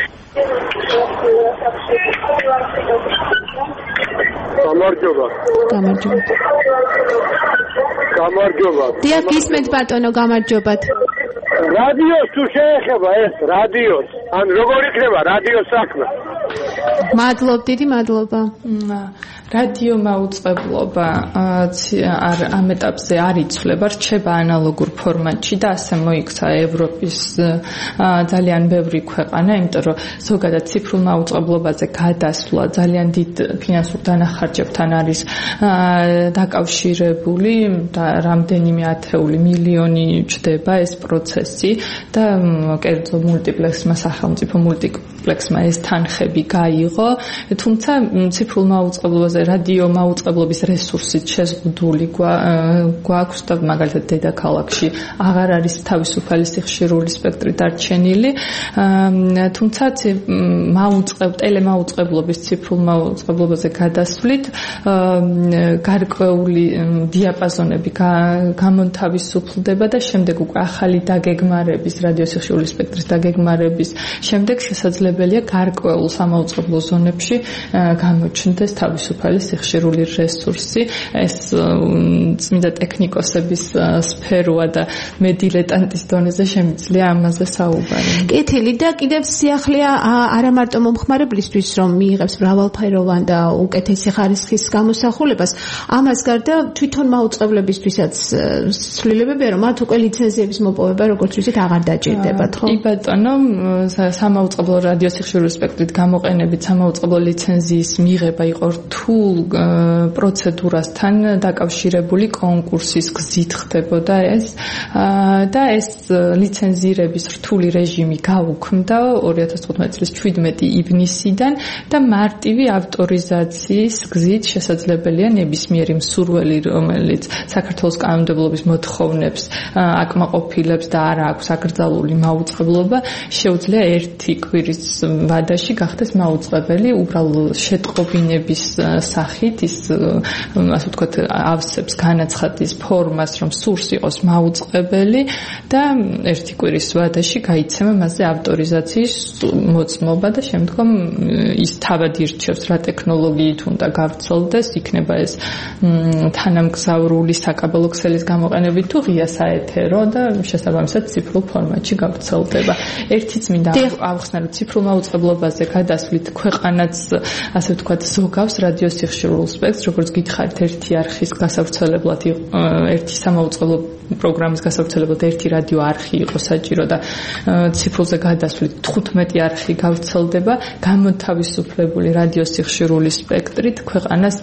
გამარჯობა. გამარჯობა. გამარჯობა. დიახ, გისმენთ ბატონო, გამარჯობათ. რადიოს თუ შეეხება ეს რადიოს, ან როგორ იქნება რადიოს საქმე? მადლობ, დიდი მადლობა. რადიო მაუწყებლობა არ ამ ეტაპზე არ იცვლება, რჩება ანალოგურ ფორმატში და ასე მოიქცა ევროპის ძალიან ბევრი ქვეყანა, იმიტომ რომ ზოგადად ციფრულ მაუწყებლობაზე გადასვლა ძალიან დიდ ფინანსურ დანახარჯებთან არის დაკავშირებული და რამდენიმე ათეული მილიონი ჩდება ეს პროცესი და კერძო მულტიპლექსმა სახელმწიფო მულტიპლექსმა ეს თანხები გაიღო, თუმცა ციფრულ მაუწყებლობაზე რადიო მაუწყებლობის რესურსით შეზღუდული გვაქვს და მაგალითად დედაქალაქში აღარ არის თავისუფალი სიხშირული სპექტრი დარჩენილი, თუმცა მაუწყებ ტელემაუწყებლობის ციფრულ მაუწყებლობაზე გადასვლით გარკვეული დიაპაზონები გამონთავისუფლდება და შემდეგ უკვე ახალი დაგეგმარების, რადიოსიხშირული სპექტრის დაგეგმარების შემდეგ შესაძლებელია გარკვეულ სამაუწყებლო ზონებში გამოჩნდეს თავისუფალი სიხშირული რესურსი. ეს წმინდა ტექნიკოსების სფეროა და მე დილეტანტის დონეზე შემიძლია ამაზე საუბარი. კეთილი და კიდევ სიახლეა არა მარტო მომხმარებლისთვის, რომ მიიღებს მრავალფეროვან და უკეთესი ხარისხის გამოსახულებას, ამას გარდა თვითონ მაუწყებლებისთვისაც ცვლილებებია, რომ მათ უკვე ლიცენზიების მოპოვება, როგორც ვიცით, აღარ დაჭირდებათ, ხო? კი ბატონო, სამაუწყებლო რადიოსიხშირული სპექტრით გამოყენებით სამაუწყებლო ლიცენზიის მიღება იყო რთულ პროცედურასთან დაკავშირებული კონკურსის გზით ხდებოდა ეს და ეს ლიცენზირების რთული რეჟიმი გაუქმდა ორი ათას თხუთმეტი წლის შვიდმეტი ივნისიდან და მარტივი ავტორიზაციის გზით შესაძლებელია ნებისმიერი მსურველი, რომელიც საქართველოს კანონმდებლობის მოთხოვნებს აკმაყოფილებს და არ აქვს აკრძალული მაუწყებლობა, შეუძლია ერთი კვირის ვადაში გახდეს მაუწყებელი უბრალოდ შეტყობინების სახით ის ასე ვთქვათ ავსებს განაცხადის ფორმას, რომ სურს იყოს მაუწყებელი და ერთი კვირის ვადაში გაიცემა მასზე ავტორიზაციის მოწმობა და შემდგომ ის თავად ირჩევს რა ტექნოლოგიით უნდა გავრცელდეს, იქნება ეს თანამგზავრული საკაბელო ქსელის გამოყენებით თუ ღია საეთერო და შესაბამისად ციფრულ ფორმატში გავრცელდება. ერთი წმინდა ავხსნა, რომ ციფრულ მაუწყებლობაზე გადასვლით ქვეყანაც ასე ვთქვათ ზოგავს რადიოსიხშირულ სპექტრს, როგორც გითხარით, ერთი არხის გასავრცელებლად, ერთი სამაუწყებლო პროგრამის გასავრცელებლად ერთი რადიო არხი იყო საჭირო და ციფრულზე გადასვლით თხუთმეტი არხი გავრცელდება, გამოთავისუფლებული რადიოსიხშირული სპექტრით ქვეყანას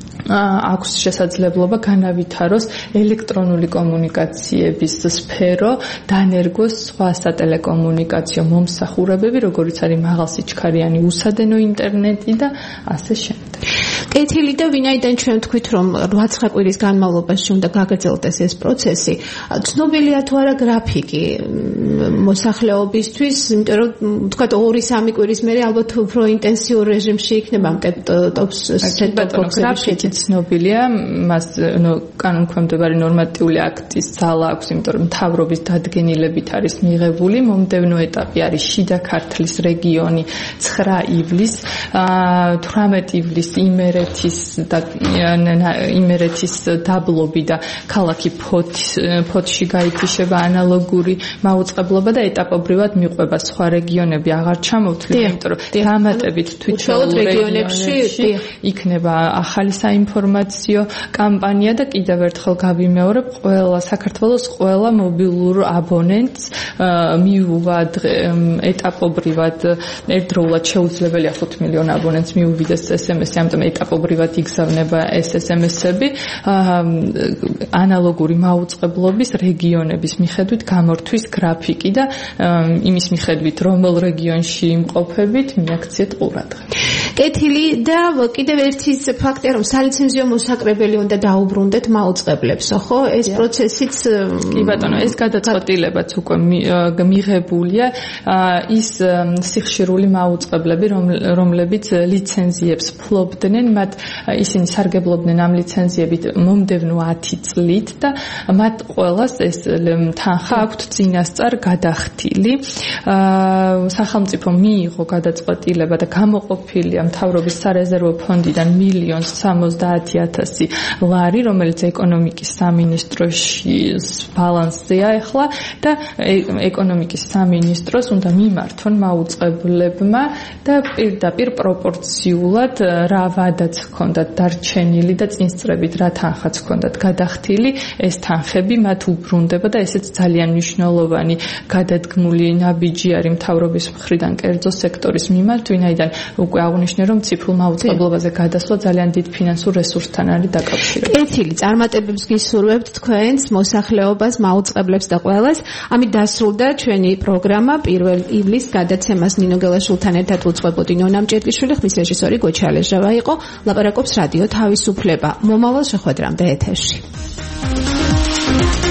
აქვს შესაძლებლობა განავითაროს ელექტრონული კომუნიკაციების სფერო, დანერგოს სხვა სატელეკომუნიკაციო მომსახურებები, როგორიც არის მაღალსიჩქარიანი უსადენო ინტერნეტი და ასე შემდეგ. კეთილი და ვინაიდან ჩვენ ვთქვით რომ რვა-ცხრა კვირის განმავლობაში უნდა გაგრძელდეს ეს პროცესი, ცნობილია თუ არა გრაფიკი მოსახლეობისთვის, იმიტომ რომ თქვათ ორი-სამი კვირის მერე ალბათ უფრო ინტენსიურ რეჟიმში იქნება მტეპ-ტოპს გრაფიკი ცნობილია, მას ნუ კანონქვემდებარე ნორმატიული აქტის ძალა აქვს, იმიტომ რომ მთავრობის დადგენილებით არის მიღებული, მომდევნო ეტაპი არის შიდა ქართლის რეგიონი ცხრა ივლისს, თვრამეტი ივლისს იმერეთის და იმერეთის დაბლობი და ქალაქი ფოთში გაითიშება ანალოგური მაუწყებლობა და ეტაპობრივად მიყვება სხვა რეგიონები აღარ ჩამოვთვლით, იმიტომ რომ დამატებით თვითშეულ რეგიონებში იქნება ახალი საინფორმაციო კამპანია და კიდევ ერთხელ გავიმეორებ, ყველა საქართველოს ყველა მობილურ აბონენტს მიუვა ეტაპობრივად ერთდროულად შეუძლებელია ხუთ მილიონ აბონენტს მიუვიდეს ეს ეს em-ი, ამიტომ ეტაპობრივად იგზავნება ეს ეს em-ები ანალოგური მაუწყებლობის რეგიონების მიხედვით გამორთვის გრაფიკი და იმის მიხედვით რომელ რეგიონში იმყოფებით მიაქციეთ ყურადღება. კეთილი და კიდევ ერთი ფაქტია რომ სალიცენზიო მოსაკრებელი უნდა დაუბრუნდეთ მაუწყებლებს, ხო? ეს პროცესიც კი ბატონო, ეს გადაწყვეტილებაც უკვე მიღებულია, ის სიხშირული მაუწყებლები რომლებიც ლიცენზიებს ფლობდნენ, მათ ისინი სარგებლობდნენ ამ ლიცენზიებით მომდევნო ათი წლით და მათ ყველას ეს თანხა აქვთ წინასწარ გადახდილი. სახელმწიფო მიიღო გადაწყვეტილება და გამოყოფილია მთავრობის სარეზერვო ფონდიდან მილიონ სამოცდაათი ათასი ლარი, რომელიც ეკონომიკის სამინისტროში ბალანსზეა ახლა და ეკონომიკის სამინისტროს უნდა მიმართონ მაუწყებლებმა და პირდაპირ პროპორციულად რა ვადაც ჰქონდათ დარჩენილი და წინსწრებით რა თანხაც ჰქონდათ გადახდილი, ეს თანხები მათ უბრუნდება და ესეც ძალიან მნიშვნელოვანი გადადგმული ნაბიჯი არის მთავრობის მხრიდან კერძო სექტორის მიმართ, ვინაიდან უკვე აღნიშნე რომ ციფრულ მაუწყებლობაზე გადასვლა ძალიან დიდ ფინანსურ რესურსთან არის დაკავშირებული. კეთილი, წარმატებებს გისურვებთ თქვენს მოსახლეობას, მაუწყებლებს და ყველას. ამით დასრულდა ჩვენი პროგრამა პირველ ივლისს გადაცემას ნინო გელაშვილთან ერთად უძღვებოდი ნონა მჭედლიშვილი, ხმის რეჟისორი გოჩა ალეჟავა იყო. ლაპარაკობს რადიო თავისუფლება. მომავალ შეხვედრამდე ეთერში.